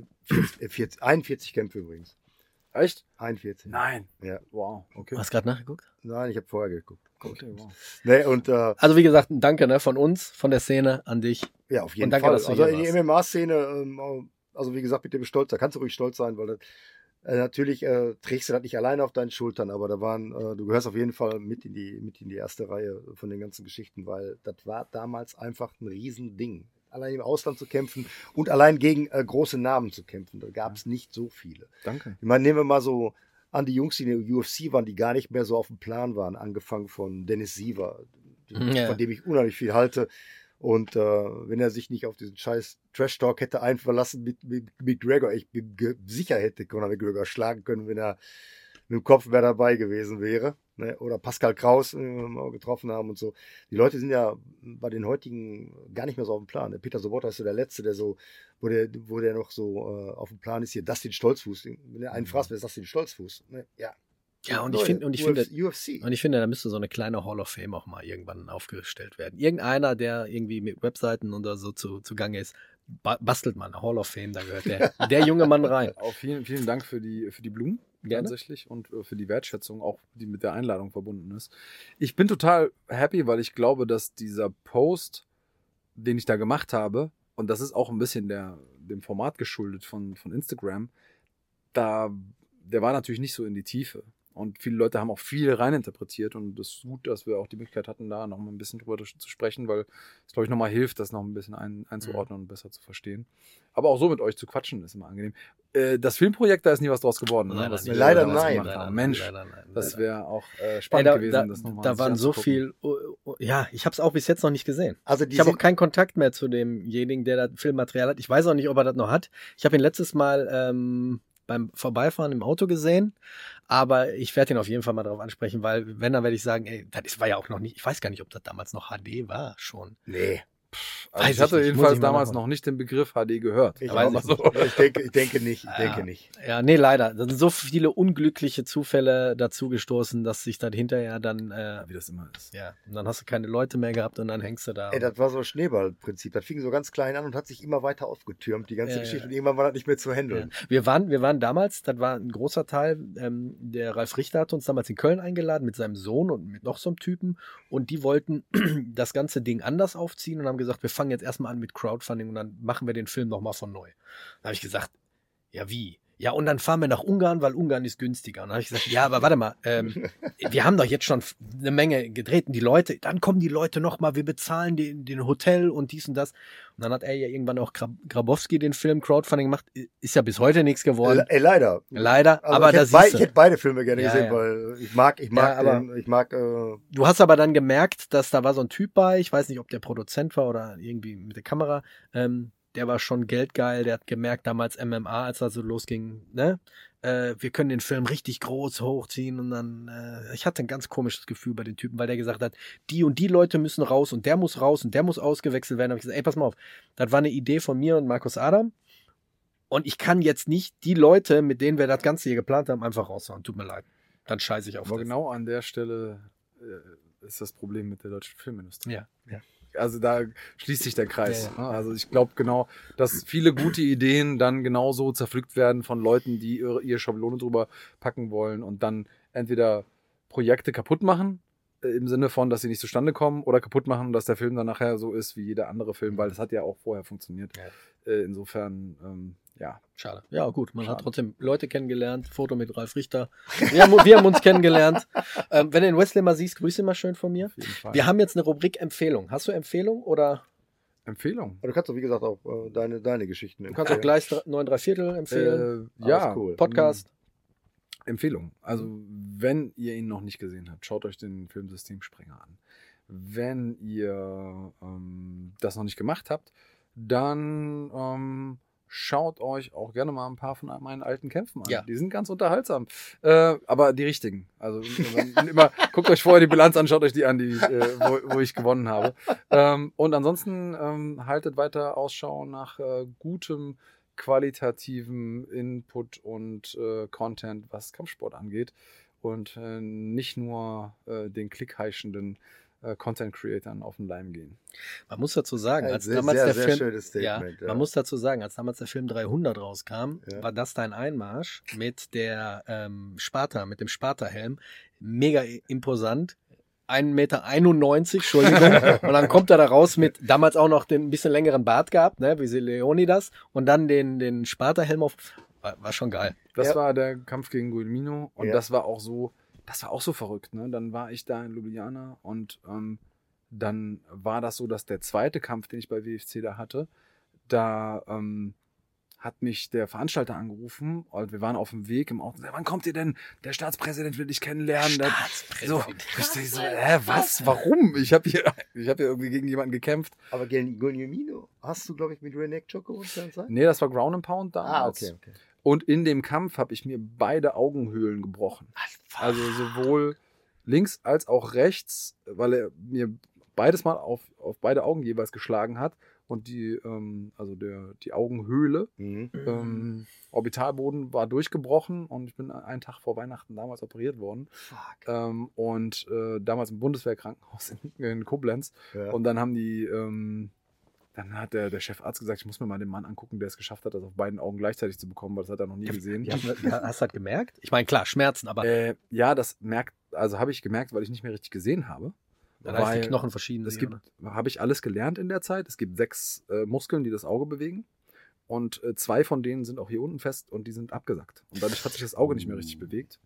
41 Kämpfe übrigens. Echt? 41. Nein. Ja. Wow, okay. Du hast gerade nachgeguckt? Nein, ich habe vorher geguckt. Okay, wow. Nee, und Also wie gesagt, ein Danke ne, von uns, von der Szene an dich. ja, auf jeden Und danke, Fall. dass du Also hier in die warst. MMA-Szene, also wie gesagt, mit dem Stolz, da kannst du ruhig stolz sein, weil das, natürlich trägst du das nicht alleine auf deinen Schultern, aber da waren, du gehörst auf jeden Fall mit in die erste Reihe von den ganzen Geschichten, weil das war damals einfach ein Riesending. Allein im Ausland zu kämpfen und allein gegen große Namen zu kämpfen, da gab es nicht so viele. Danke. Ich meine, nehmen wir mal so an die Jungs, die in der UFC waren, die gar nicht mehr so auf dem Plan waren, angefangen von Dennis Siever, Ja. von dem ich unheimlich viel halte. Und wenn er sich nicht auf diesen scheiß Trash-Talk hätte einverlassen mit McGregor, ich bin sicher, hätte Conor McGregor schlagen können, wenn er mit dem Kopf mehr dabei gewesen wäre. Ne? Oder Pascal Kraus mal getroffen haben und so. Die Leute sind ja bei den heutigen gar nicht mehr so auf dem Plan. Der Peter Sobotta ist so der Letzte, der so, wo der noch so auf dem Plan ist, hier Dustin Stolzfuß. Wenn er einen fragt, wer ist Dustin Stolzfuß? Ne? Ja. Ja, und Leute, ich finde, UFC. Und ich finde, da müsste so eine kleine Hall of Fame auch mal irgendwann aufgestellt werden. Irgendeiner, der irgendwie mit Webseiten oder so zugange ist, bastelt mal eine Hall of Fame, da gehört der junge Mann rein. Auch vielen Dank für die Blumen Gerne. tatsächlich und für die Wertschätzung, auch die mit der Einladung verbunden ist. Ich bin total happy, weil ich glaube, dass dieser Post, den ich da gemacht habe, und das ist auch ein bisschen dem Format geschuldet von Instagram, der war natürlich nicht so in die Tiefe. Und viele Leute haben auch viel reininterpretiert und es ist gut, dass wir auch die Möglichkeit hatten, da noch mal ein bisschen drüber zu sprechen, weil es, glaube ich, nochmal hilft, das noch ein bisschen einzuordnen und besser zu verstehen. Aber auch so mit euch zu quatschen ist immer angenehm. Das Filmprojekt, da ist nie was draus geworden. Nein, was leider damals nein. gemacht haben. Mensch, Leider nein. das wäre auch spannend gewesen, das nochmal Da waren so viel, ja, ich habe es auch bis jetzt noch nicht gesehen. Also Ich habe auch keinen Kontakt mehr zu demjenigen, der da Filmmaterial hat. Ich weiß auch nicht, ob er das noch hat. Ich habe ihn letztes Mal beim Vorbeifahren im Auto gesehen, aber ich werde ihn auf jeden Fall mal darauf ansprechen, weil wenn, dann werde ich sagen, ey, das war ja auch noch nicht, ich weiß gar nicht, ob das damals noch HD war schon. Nee. Also ich Weiß hatte ich nicht, muss jedenfalls ich mal damals nachholen. noch nicht den Begriff HD gehört. Ich, weiß auch ich so. Ich denke nicht. Ich denke nicht. Ja, nee, leider. Da sind so viele unglückliche Zufälle dazu gestoßen, dass sich dann hinterher dann, Wie das immer ist. ja, und dann hast du keine Leute mehr gehabt und dann hängst du da. Ey, das war so ein Schneeballprinzip. Das fing so ganz klein an und hat sich immer weiter aufgetürmt, die ganze Ja, Geschichte. ja. Und irgendwann war das nicht mehr zu handeln. Wir waren damals, das war ein großer Teil, der Ralf Richter hat uns damals in Köln eingeladen mit seinem Sohn und mit noch so einem Typen und die wollten das ganze Ding anders aufziehen und haben gesagt, wir fangen jetzt erstmal an mit Crowdfunding und dann machen wir den Film nochmal von neu. Da habe ich gesagt, ja wie? Ja, und dann fahren wir nach Ungarn, weil Ungarn ist günstiger. Und dann habe ich gesagt, ja, aber warte mal, wir haben doch jetzt schon eine Menge gedreht und die Leute, dann kommen die Leute nochmal, wir bezahlen den Hotel und dies und das. Und dann hat er ja irgendwann auch Grabowski den Film Crowdfunding gemacht, ist ja bis heute nichts geworden. Ey, leider. Leider, Also aber ich da hätte siehst ich hätte beide Filme gerne Ja, gesehen, ja. weil ich mag Du hast aber dann gemerkt, dass da war so ein Typ bei, ich weiß nicht, ob der Produzent war oder irgendwie mit der Kamera, der war schon geldgeil, der hat gemerkt damals MMA, als das so losging, ne? Wir können den Film richtig groß hochziehen und dann, ich hatte ein ganz komisches Gefühl bei den Typen, weil der gesagt hat, die und die Leute müssen raus und der muss ausgewechselt werden. Da habe ich gesagt, ey, pass mal auf, das war eine Idee von mir und Markus Adam und ich kann jetzt nicht die Leute, mit denen wir das Ganze hier geplant haben, einfach raushauen. Tut mir leid. Dann scheiße ich auf Aber das. genau an der Stelle ist das Problem mit der deutschen Filmindustrie. Ja, ja. Also da schließt sich der Kreis. Ja, Ne? Also ich glaube genau, dass viele gute Ideen dann genauso zerpflückt werden von Leuten, die ihre Schablone drüber packen wollen und dann entweder Projekte kaputt machen, im Sinne von, dass sie nicht zustande kommen, oder kaputt machen, dass der Film dann nachher so ist wie jeder andere Film, weil das hat ja auch vorher funktioniert. Ja. Insofern, ja. Schade. Ja, gut, man hat Schade. trotzdem Leute kennengelernt, Foto mit Ralf Richter. Wir haben uns kennengelernt. Wenn du den Wesley mal siehst, grüße ihn mal schön von mir. Auf jeden Fall. Wir haben jetzt eine Rubrik Empfehlung. Hast du Empfehlung oder Empfehlung. du kannst doch, wie gesagt, auch deine Geschichten du kannst auch gleich 9 3/4 empfehlen? Ja, cool. Podcast. Empfehlung. Also, wenn ihr ihn noch nicht gesehen habt, schaut euch den Film Systemsprenger an. Wenn ihr das noch nicht gemacht habt, dann schaut euch auch gerne mal ein paar von meinen alten Kämpfen an. Ja. Die sind ganz unterhaltsam. Aber die richtigen. Also immer guckt euch vorher die Bilanz an, schaut euch die an, wo ich gewonnen habe. Und ansonsten haltet weiter Ausschau nach gutem qualitativen Input und Content, was Kampfsport angeht. Und nicht nur den klickheischenden Content-Creatern auf den Leim gehen. Man muss dazu sagen, als Sehr, damals sehr, der sehr Film, schönes Statement, ja. man muss dazu sagen, als damals der Film 300 rauskam, Ja. war das dein Einmarsch mit der mit dem Sparta-Helm, mega imposant. 1,91 Meter, Entschuldigung. Und dann kommt er da raus mit damals auch noch den ein bisschen längeren Bart gehabt, ne, wie Leonidas, und dann den Sparta-Helm auf. War schon geil. Das Ja. war der Kampf gegen Guillemino und Ja. das war auch so verrückt. Ne? Dann war ich da in Ljubljana und dann war das so, dass der zweite Kampf, den ich bei WFC da hatte, da hat mich der Veranstalter angerufen und wir waren auf dem Weg im Auto. Wann kommt ihr denn? Der Staatspräsident will dich kennenlernen. So, ich so, was? Warum? Ich habe hier irgendwie gegen jemanden gekämpft. Aber gegen Guillermino hast du, glaube ich, mit Renek Choco Zeit? Nee, das war Ground and Pound damals. Okay. Und in dem Kampf habe ich mir beide Augenhöhlen gebrochen. Also sowohl links als auch rechts, weil er mir beides mal auf beide Augen jeweils geschlagen hat. Und die Augenhöhle, Mhm. Orbitalboden war durchgebrochen und ich bin einen Tag vor Weihnachten damals operiert worden. Fuck. Und damals im Bundeswehrkrankenhaus in Koblenz. Ja. Und dann haben die, dann hat der Chefarzt gesagt, ich muss mir mal den Mann angucken, der es geschafft hat, das auf beiden Augen gleichzeitig zu bekommen, weil das hat er noch nie gesehen. Ja, hast du das gemerkt? Ich meine, klar, Schmerzen, aber Ja, habe ich gemerkt, weil ich nicht mehr richtig gesehen habe. dann heißt die Weil Knochen verschieden. es gibt, habe ich alles gelernt in der Zeit. Es gibt 6 Muskeln, die das Auge bewegen. Und 2 von denen sind auch hier unten fest und die sind abgesackt. Und dadurch hat sich das Auge nicht mehr richtig bewegt.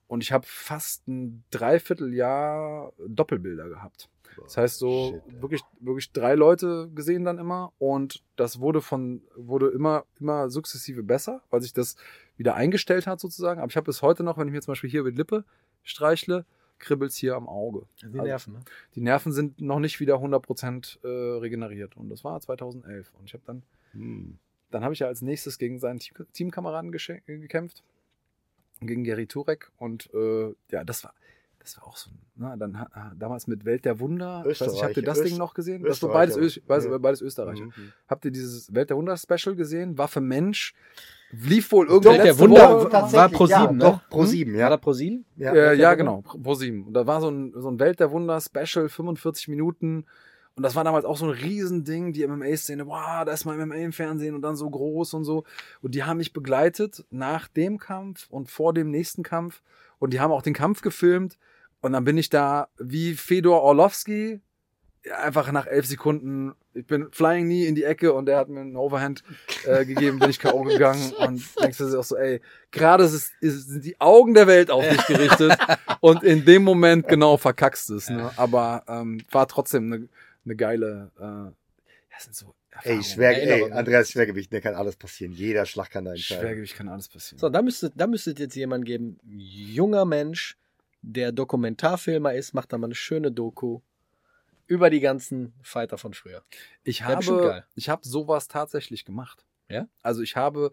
Und ich habe fast ein Dreivierteljahr Doppelbilder gehabt. Das heißt so wirklich 3 Leute gesehen dann immer und das wurde immer sukzessive besser, weil sich das wieder eingestellt hat sozusagen. Aber ich habe bis heute noch, wenn ich mir zum Beispiel hier über die Lippe streichle, kribbelt's hier am Auge. Die Nerven, ne? Die Nerven sind noch nicht wieder 100% regeneriert und das war 2011 und ich habe dann habe ich ja als nächstes gegen seinen Teamkameraden gekämpft, gegen Gary Turek und das war auch so, ne, dann damals mit Welt der Wunder. Ich weiß nicht, habt ihr das Ding noch gesehen? Das war beides Österreicher. Habt ihr dieses Welt der Wunder Special gesehen? Waffe Mensch. Lief wohl irgendwie. Welt der Wunder war Pro7, ja, ne? Doch, Pro7, ja. War da Pro7? Ja, genau, Pro7. Und da war so ein Welt der Wunder Special, 45 Minuten. Und das war damals auch so ein Riesending, die MMA-Szene. Wow, da ist mal MMA im Fernsehen und dann so groß und so. Und die haben mich begleitet nach dem Kampf und vor dem nächsten Kampf. Und die haben auch den Kampf gefilmt. Und dann bin ich da wie Fedor Orlovsky, einfach nach 11 Sekunden, ich bin Flying Knee in die Ecke und der hat mir einen Overhand gegeben, bin ich K.O. gegangen und denkst du dir auch so, ey, gerade sind die Augen der Welt auf dich gerichtet und in dem Moment genau verkackst es. Ne? Aber war trotzdem eine geile, sind so Erfahrungen. Andreas Schwergewicht, der kann alles passieren. Jeder Schlag kann da entscheiden. Schwergewicht kann alles passieren. So, da müsste jetzt jemand geben, junger Mensch, der Dokumentarfilmer ist, macht da mal eine schöne Doku über die ganzen Fighter von früher. Ich habe sowas tatsächlich gemacht. Ja? Also ich habe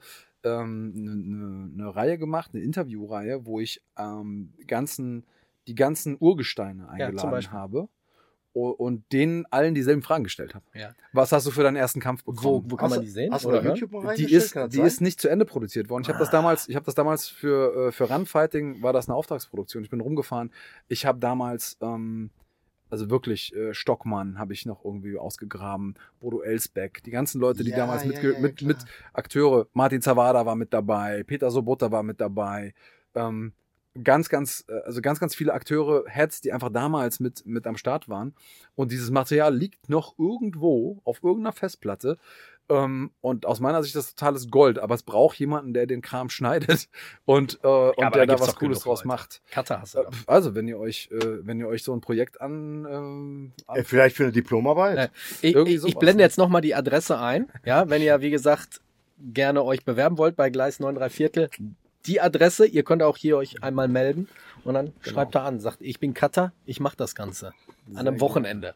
eine Reihe gemacht, eine Interviewreihe, wo ich die ganzen Urgesteine eingeladen habe und denen allen dieselben Fragen gestellt habe. Ja. Was hast du für deinen ersten Kampf bekommen? Wo kann man die sehen? Hast du Oder da YouTube mal Die reingestellt? ist nicht zu Ende produziert worden. Ich habe das damals für Runfighting, war das eine Auftragsproduktion. Ich bin rumgefahren. Ich habe damals also wirklich Stockmann habe ich noch irgendwie ausgegraben, Bodo Elsbeck, die ganzen Leute, die damals mit Akteure, Martin Zawada war mit dabei, Peter Sobotta war mit dabei, ganz viele Akteure, Heads, die einfach damals mit am Start waren. Und dieses Material liegt noch irgendwo auf irgendeiner Festplatte. Und aus meiner Sicht ist das totales Gold. Aber es braucht jemanden, der den Kram schneidet und der da was Cooles draus macht. Cutter hast du da. Also, wenn ihr euch so ein Projekt vielleicht für eine Diplomarbeit? Ich blende jetzt nochmal die Adresse ein. Ja, wenn ihr, wie gesagt, gerne euch bewerben wollt bei Gleis 9 3/4, die Adresse, ihr könnt auch hier euch einmal melden und dann schreibt da an, sagt, ich bin Cutter, ich mache das Ganze. An einem Wochenende.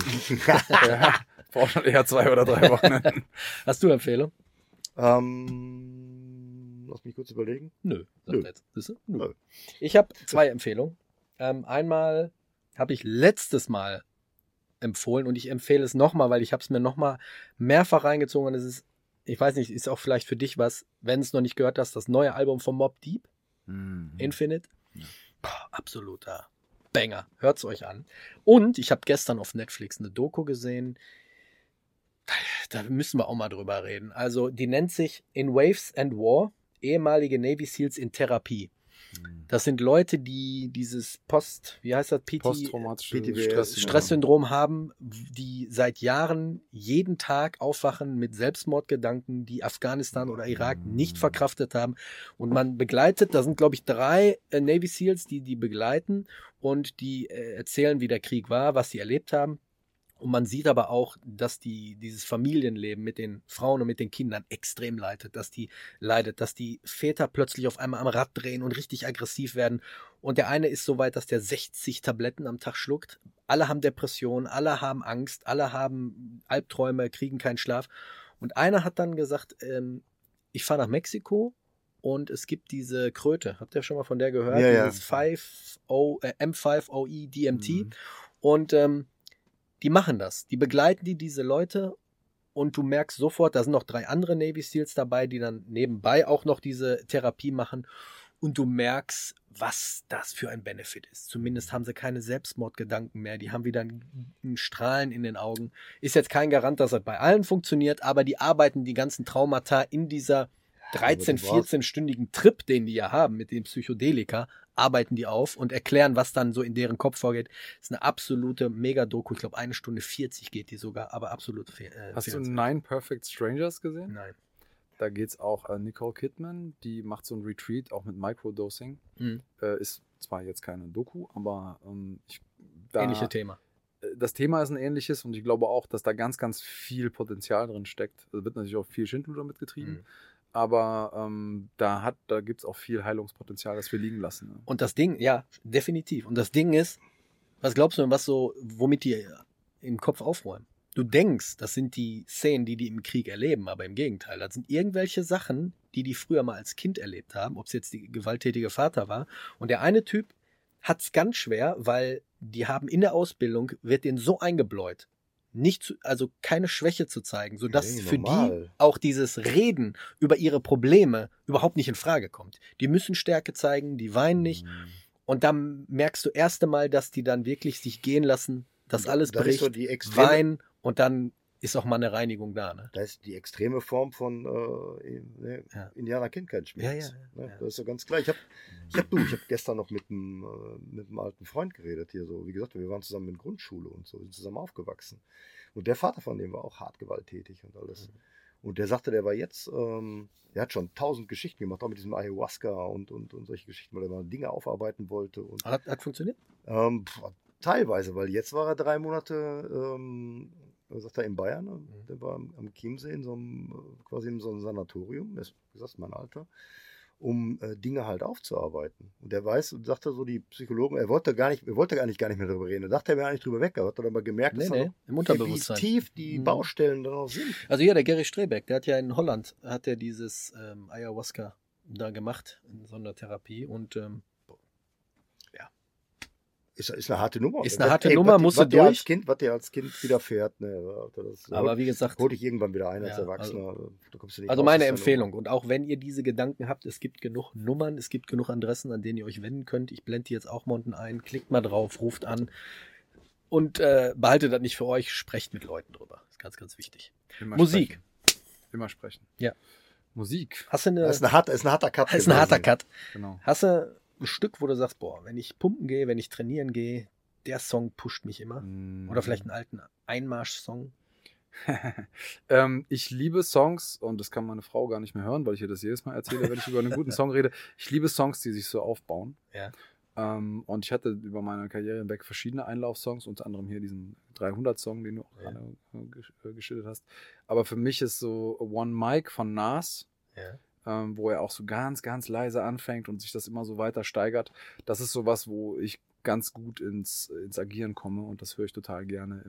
Ja, braucht schon eher 2 oder 3 Wochen. Hast du eine Empfehlung? Lass mich kurz überlegen. Nö. Nö. Nö. Ich habe 2 Empfehlungen. Einmal habe ich letztes Mal empfohlen und ich empfehle es nochmal, weil ich habe es mir nochmal mehrfach reingezogen und es ist, ich weiß nicht, ist auch vielleicht für dich was, wenn es noch nicht gehört hast, das neue Album von Mobb Deep, Infinite. Ja. Absoluter Banger. Hört's euch an. Und ich habe gestern auf Netflix eine Doku gesehen, da müssen wir auch mal drüber reden. Also die nennt sich In Waves and War, ehemalige Navy Seals in Therapie. Das sind Leute, die dieses posttraumatische Stresssyndrom haben, die seit Jahren jeden Tag aufwachen mit Selbstmordgedanken, die Afghanistan oder Irak nicht verkraftet haben. Und man begleitet, da sind glaube ich 3 Navy Seals, die begleiten und die erzählen, wie der Krieg war, was sie erlebt haben. Und man sieht aber auch, dass dieses Familienleben mit den Frauen und mit den Kindern extrem leidet, dass die Väter plötzlich auf einmal am Rad drehen und richtig aggressiv werden. Und der eine ist so weit, dass der 60 Tabletten am Tag schluckt. Alle haben Depressionen, alle haben Angst, alle haben Albträume, kriegen keinen Schlaf. Und einer hat dann gesagt, ich fahre nach Mexiko und es gibt diese Kröte. Habt ihr schon mal von der gehört? Ja, dieses M5OE DMT. Und die machen das. Die begleiten diese Leute und du merkst sofort, da sind noch 3 andere Navy Seals dabei, die dann nebenbei auch noch diese Therapie machen und du merkst, was das für ein Benefit ist. Zumindest haben sie keine Selbstmordgedanken mehr, die haben wieder ein Strahlen in den Augen. Ist jetzt kein Garant, dass das bei allen funktioniert, aber die arbeiten die ganzen Traumata in dieser 14-stündigen Trip, den die ja haben mit den Psychedelika, arbeiten die auf und erklären, was dann so in deren Kopf vorgeht. Das ist eine absolute Mega-Doku. Ich glaube, 1 Stunde 40 geht die sogar, aber absolut Hast du 9 Perfect Strangers gesehen? Nein. Da geht es auch Nicole Kidman, die macht so ein Retreat, auch mit Microdosing. Ist zwar jetzt keine Doku, aber Ähnliches Thema. Das Thema ist ein ähnliches und ich glaube auch, dass da ganz, ganz viel Potenzial drin steckt. Also wird natürlich auch viel Schindluder mitgetrieben, aber da gibt es auch viel Heilungspotenzial, das wir liegen lassen. Ne? Und das Ding, ja, definitiv. Und das Ding ist, was glaubst du, womit die im Kopf aufräumen? Du denkst, das sind die Szenen, die im Krieg erleben, aber im Gegenteil, das sind irgendwelche Sachen, die früher mal als Kind erlebt haben, ob es jetzt der gewalttätige Vater war. Und der eine Typ hat es ganz schwer, weil die haben in der Ausbildung, wird denen so eingebläut, also keine Schwäche zu zeigen, sodass für die auch dieses Reden über ihre Probleme überhaupt nicht in Frage kommt. Die müssen Stärke zeigen, die weinen nicht. Und dann merkst du erst einmal, dass die dann wirklich sich gehen lassen, dass alles bricht, so weinen und dann ist auch mal eine Reinigung da. Ne? Das ist die extreme Form von Indianer kennt keinen Schmerz. Ja. Das ist ja ganz klar. Ich hab gestern noch mit einem alten Freund geredet hier so. Wie gesagt, wir waren zusammen in der Grundschule und so, sind zusammen aufgewachsen. Und der Vater von dem war auch hart gewalttätig und alles. Und der sagte, der war jetzt, der hat schon 1000 Geschichten gemacht, auch mit diesem Ayahuasca und solche Geschichten, weil er mal Dinge aufarbeiten wollte. Und, hat funktioniert? Teilweise, weil jetzt war er 3 Monate, sagt er, in Bayern, der war am Chiemsee quasi in so einem Sanatorium, das ist mein Alter, um Dinge halt aufzuarbeiten. Und der sagte so, die Psychologen, er wollte gar nicht mehr darüber reden. Er dachte, er wäre eigentlich drüber weg, er hat dann aber gemerkt, im Unterbewusstsein. wie tief die Baustellen da noch sind. Also ja, der Gary Strebeck, der hat ja in Holland, dieses Ayahuasca da gemacht, in so einer Therapie und Ist eine harte Nummer. Ist eine harte Nummer, musst du durch. Was dir als Kind widerfährt, ne, aber wie gesagt, hol dich irgendwann wieder ein als Erwachsener. Also meine Empfehlung. Und auch wenn ihr diese Gedanken habt, es gibt genug Nummern, es gibt genug Adressen, an denen ihr euch wenden könnt. Ich blende die jetzt auch mal unten ein. Klickt mal drauf, ruft an und behaltet das nicht für euch. Sprecht mit Leuten drüber. Das ist ganz, ganz wichtig. Musik. Immer sprechen. Ja. Musik. Hast du das ist ein harter Cut. Das ist ein harter Cut. Genau. Hast du ein Stück, wo du sagst, boah, wenn ich pumpen gehe, wenn ich trainieren gehe, der Song pusht mich immer? Oder vielleicht einen alten Einmarsch-Song? Ich liebe Songs, und das kann meine Frau gar nicht mehr hören, weil ich ihr das jedes Mal erzähle, wenn ich über einen guten Song rede. Ich liebe Songs, die sich so aufbauen. Ja. Und ich hatte über meine Karriere hinweg verschiedene Einlaufsongs, unter anderem hier diesen 300-Song, den du auch gerade geschildert hast. Aber für mich ist so One Mic von Nas, wo er auch so ganz, ganz leise anfängt und sich das immer so weiter steigert. Das ist sowas, wo ich ganz gut ins Agieren komme, und das höre ich total gerne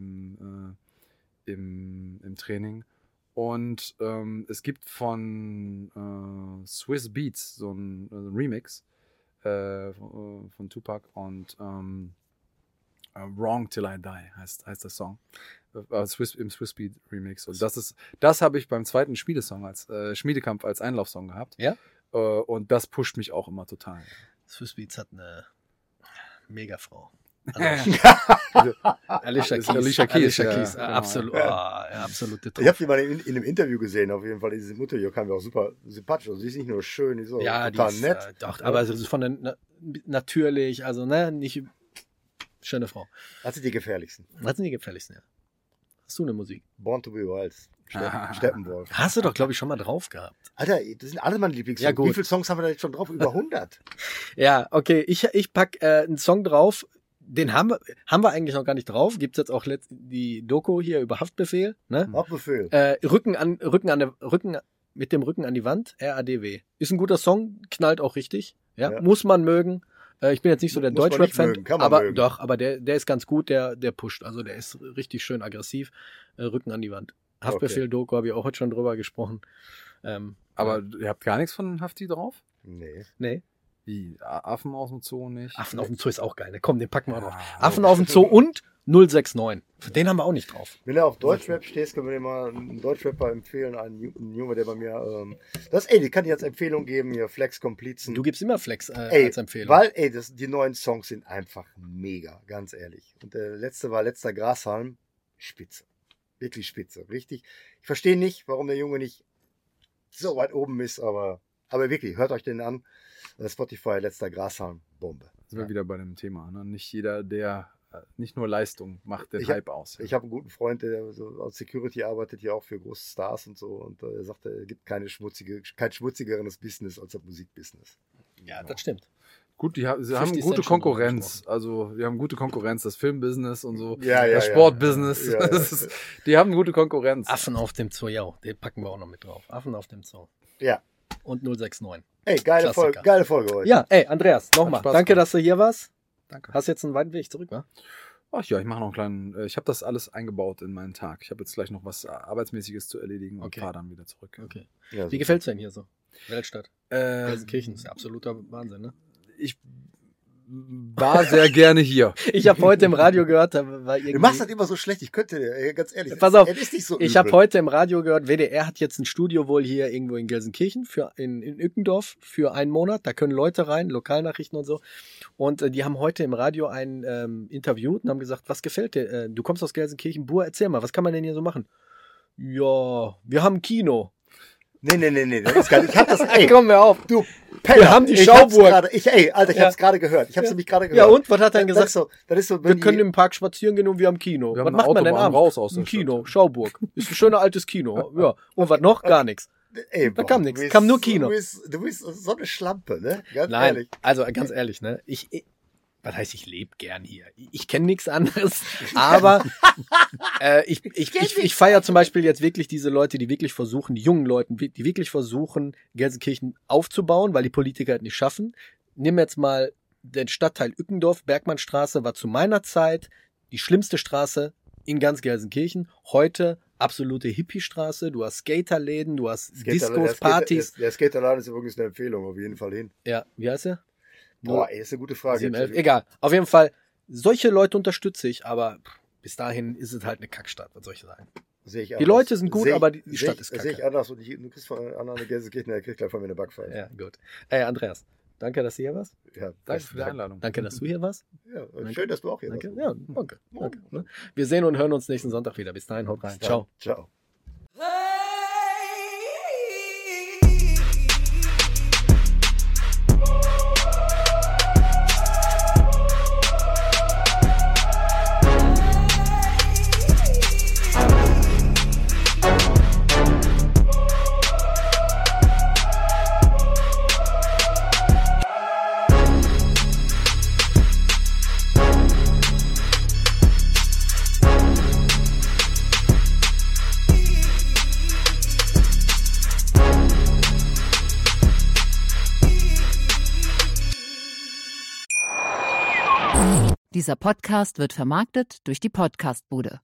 im Training. Und es gibt von Swiss Beats so ein Remix von Tupac und Wrong Till I Die heißt der Song. Im Swiss Beat Remix. Und das habe ich beim zweiten Schmiedekampf als Einlaufsong gehabt. Ja. Und das pusht mich auch immer total. Swiss Beats hat eine Megafrau. Also, Alicia Keys. Absolute Trumpf. Ich habe die mal in einem Interview gesehen, auf jeden Fall. Diese Mutter hier kam mir auch super sympathisch. Also sie ist nicht nur schön, die ist auch total nett. Doch, aber es ist von der natürlich, also nicht schöne Frau. Was sind die gefährlichsten? Ja. Hast du eine Musik? Born to be Wild. Steppenwolf. Hast du doch, glaube ich, schon mal drauf gehabt. Alter, das sind alle meine Lieblingssongs. Ja, gut. Wie viele Songs haben wir da jetzt schon drauf? Über 100. Ja, okay. Ich pack einen Song drauf. Den haben wir eigentlich noch gar nicht drauf. Gibt's jetzt auch die Doku hier über Haftbefehl. Ne? Haftbefehl. Mit dem Rücken an die Wand. RADW. Ist ein guter Song, knallt auch richtig. Ja. Ja. Muss man mögen. Ich bin jetzt nicht so der Deutschrap-Fan, aber mögen. doch, aber der ist ganz gut, der pusht. Also der ist richtig schön aggressiv. Rücken an die Wand. Haftbefehl-Doku habe ich auch heute schon drüber gesprochen. Aber ihr habt gar nichts von Hafti drauf? Nee. Wie? Affen aus dem Zoo nicht? Affen auf dem Zoo ist auch geil. Ne? Komm, den packen wir drauf. Affen auf dem Zoo und 069. Den haben wir auch nicht drauf. Wenn du auf Deutschrap stehst, können wir dir mal einen Deutschrapper empfehlen. Einen Junge, der bei mir... die kann ich als Empfehlung geben. Hier, Flex Komplizen. Du gibst immer Flex als Empfehlung. Weil, die neuen Songs sind einfach mega, ganz ehrlich. Und der letzte war Letzter Grashalm. Spitze. Wirklich spitze. Richtig. Ich verstehe nicht, warum der Junge nicht so weit oben ist, aber wirklich, hört euch den an. Spotify, Letzter Grashalm, Bombe. Sind wir wieder bei dem Thema. Ne? Nicht jeder, der Nicht nur Leistung macht den Ich Hype aus. Ich habe einen guten Freund, der so als Security arbeitet, hier auch für große Stars und so. Und er sagte, es gibt kein schmutzigeres Business als das Musikbusiness. Ja, das stimmt. Gut, sie haben 50 gute Cent schon Konkurrenz. Also, die haben gute Konkurrenz, das Filmbusiness und so. Ja, das Sportbusiness. Ja, ja. Die haben gute Konkurrenz. Affen auf dem Zoo, ja, den packen wir auch noch mit drauf. Affen auf dem Zoo. Ja. Und 069. Ey, geile Klassiker. Folge heute. Ja, ey, Andreas, nochmal. Spaß Danke, gemacht. dass du hier warst. Danke. Hast jetzt einen weiten Weg zurück, wa? Ach ja, ich mache noch einen kleinen. Ich habe das alles eingebaut in meinen Tag. Ich habe jetzt gleich noch was Arbeitsmäßiges zu erledigen und Okay. fahre dann wieder zurück. Okay. Ja, Wie gefällt's denn hier so? Weltstadt. Äh, Gelsenkirchen ist ja absoluter Wahnsinn, ne? ich war sehr gerne hier. Ich habe heute im Radio gehört, da war irgendwie... Du machst das immer so schlecht, ich könnte dir, ganz ehrlich. Pass auf, es ist nicht so Ich übel. habe heute im Radio gehört, WDR hat jetzt ein Studio wohl hier irgendwo in Gelsenkirchen, in Ückendorf für einen Monat. Da können Leute rein, Lokalnachrichten und so. Und die haben heute im Radio einen interviewt und haben gesagt, was gefällt dir? Du kommst aus Gelsenkirchen, Bur, erzähl mal, was kann man denn hier so machen? Ja, wir haben ein Kino. Nee, das ist gar nicht. Ich hab das, ey, Komm mir auf. du Penner. Wir haben die ich hab's Schauburg. gerade- ich hab's gerade gehört. Ich hab's nämlich gerade gehört. Ja, und? Was hat er denn Das gesagt? das ist so, Wir können im Park spazieren gehen und wir haben Kino. Wir Was haben macht eine man denn Autobahn abends? raus aus der Ein Kino, Stadt. Schauburg. Ist ein schöner altes Kino. Ja. Und was noch? Gar nichts. ey, da kam nichts, kam nur Kino. Du bist so eine Schlampe, ne? Ganz Nein, ehrlich. also ganz ehrlich, ne? Was heißt, ich lebe gern hier. Ich kenne nichts anderes, aber ich feiere zum Beispiel jetzt wirklich diese Leute, die wirklich versuchen, die jungen Leute, die wirklich versuchen, Gelsenkirchen aufzubauen, weil die Politiker es nicht schaffen. Nimm jetzt mal den Stadtteil Ückendorf, Bergmannstraße, war zu meiner Zeit die schlimmste Straße in ganz Gelsenkirchen. Heute absolute Hippie-Straße, du hast Skaterläden, du hast Discos, Partys. Der Skaterladen ist übrigens eine Empfehlung, auf jeden Fall hin. Ja, wie heißt er? Boah, ey, ist eine gute Frage. 7, 11, egal. Auf jeden Fall, solche Leute unterstütze ich, aber bis dahin ist es halt eine Kackstadt, was soll ich sagen. Sehe ich Die anders. Leute sind gut, Sehe ich- aber die sehe Stadt ich- ist kacke. Sehe ich anders und du kriegst von anderen Gelsenkirchen, der kriegt gleich von mir eine Backpfeife. Ja, gut. Ey, Andreas, danke, dass du hier warst. Ja, Danke für die Einladung. Danke, dass du hier warst. Ja, Danke. schön, dass du auch hier Danke. warst. Ja, danke. Ne? Wir sehen und hören uns nächsten Sonntag wieder. Bis dahin, haut rein. Ciao. Ciao. Dieser Podcast wird vermarktet durch die Podcastbude.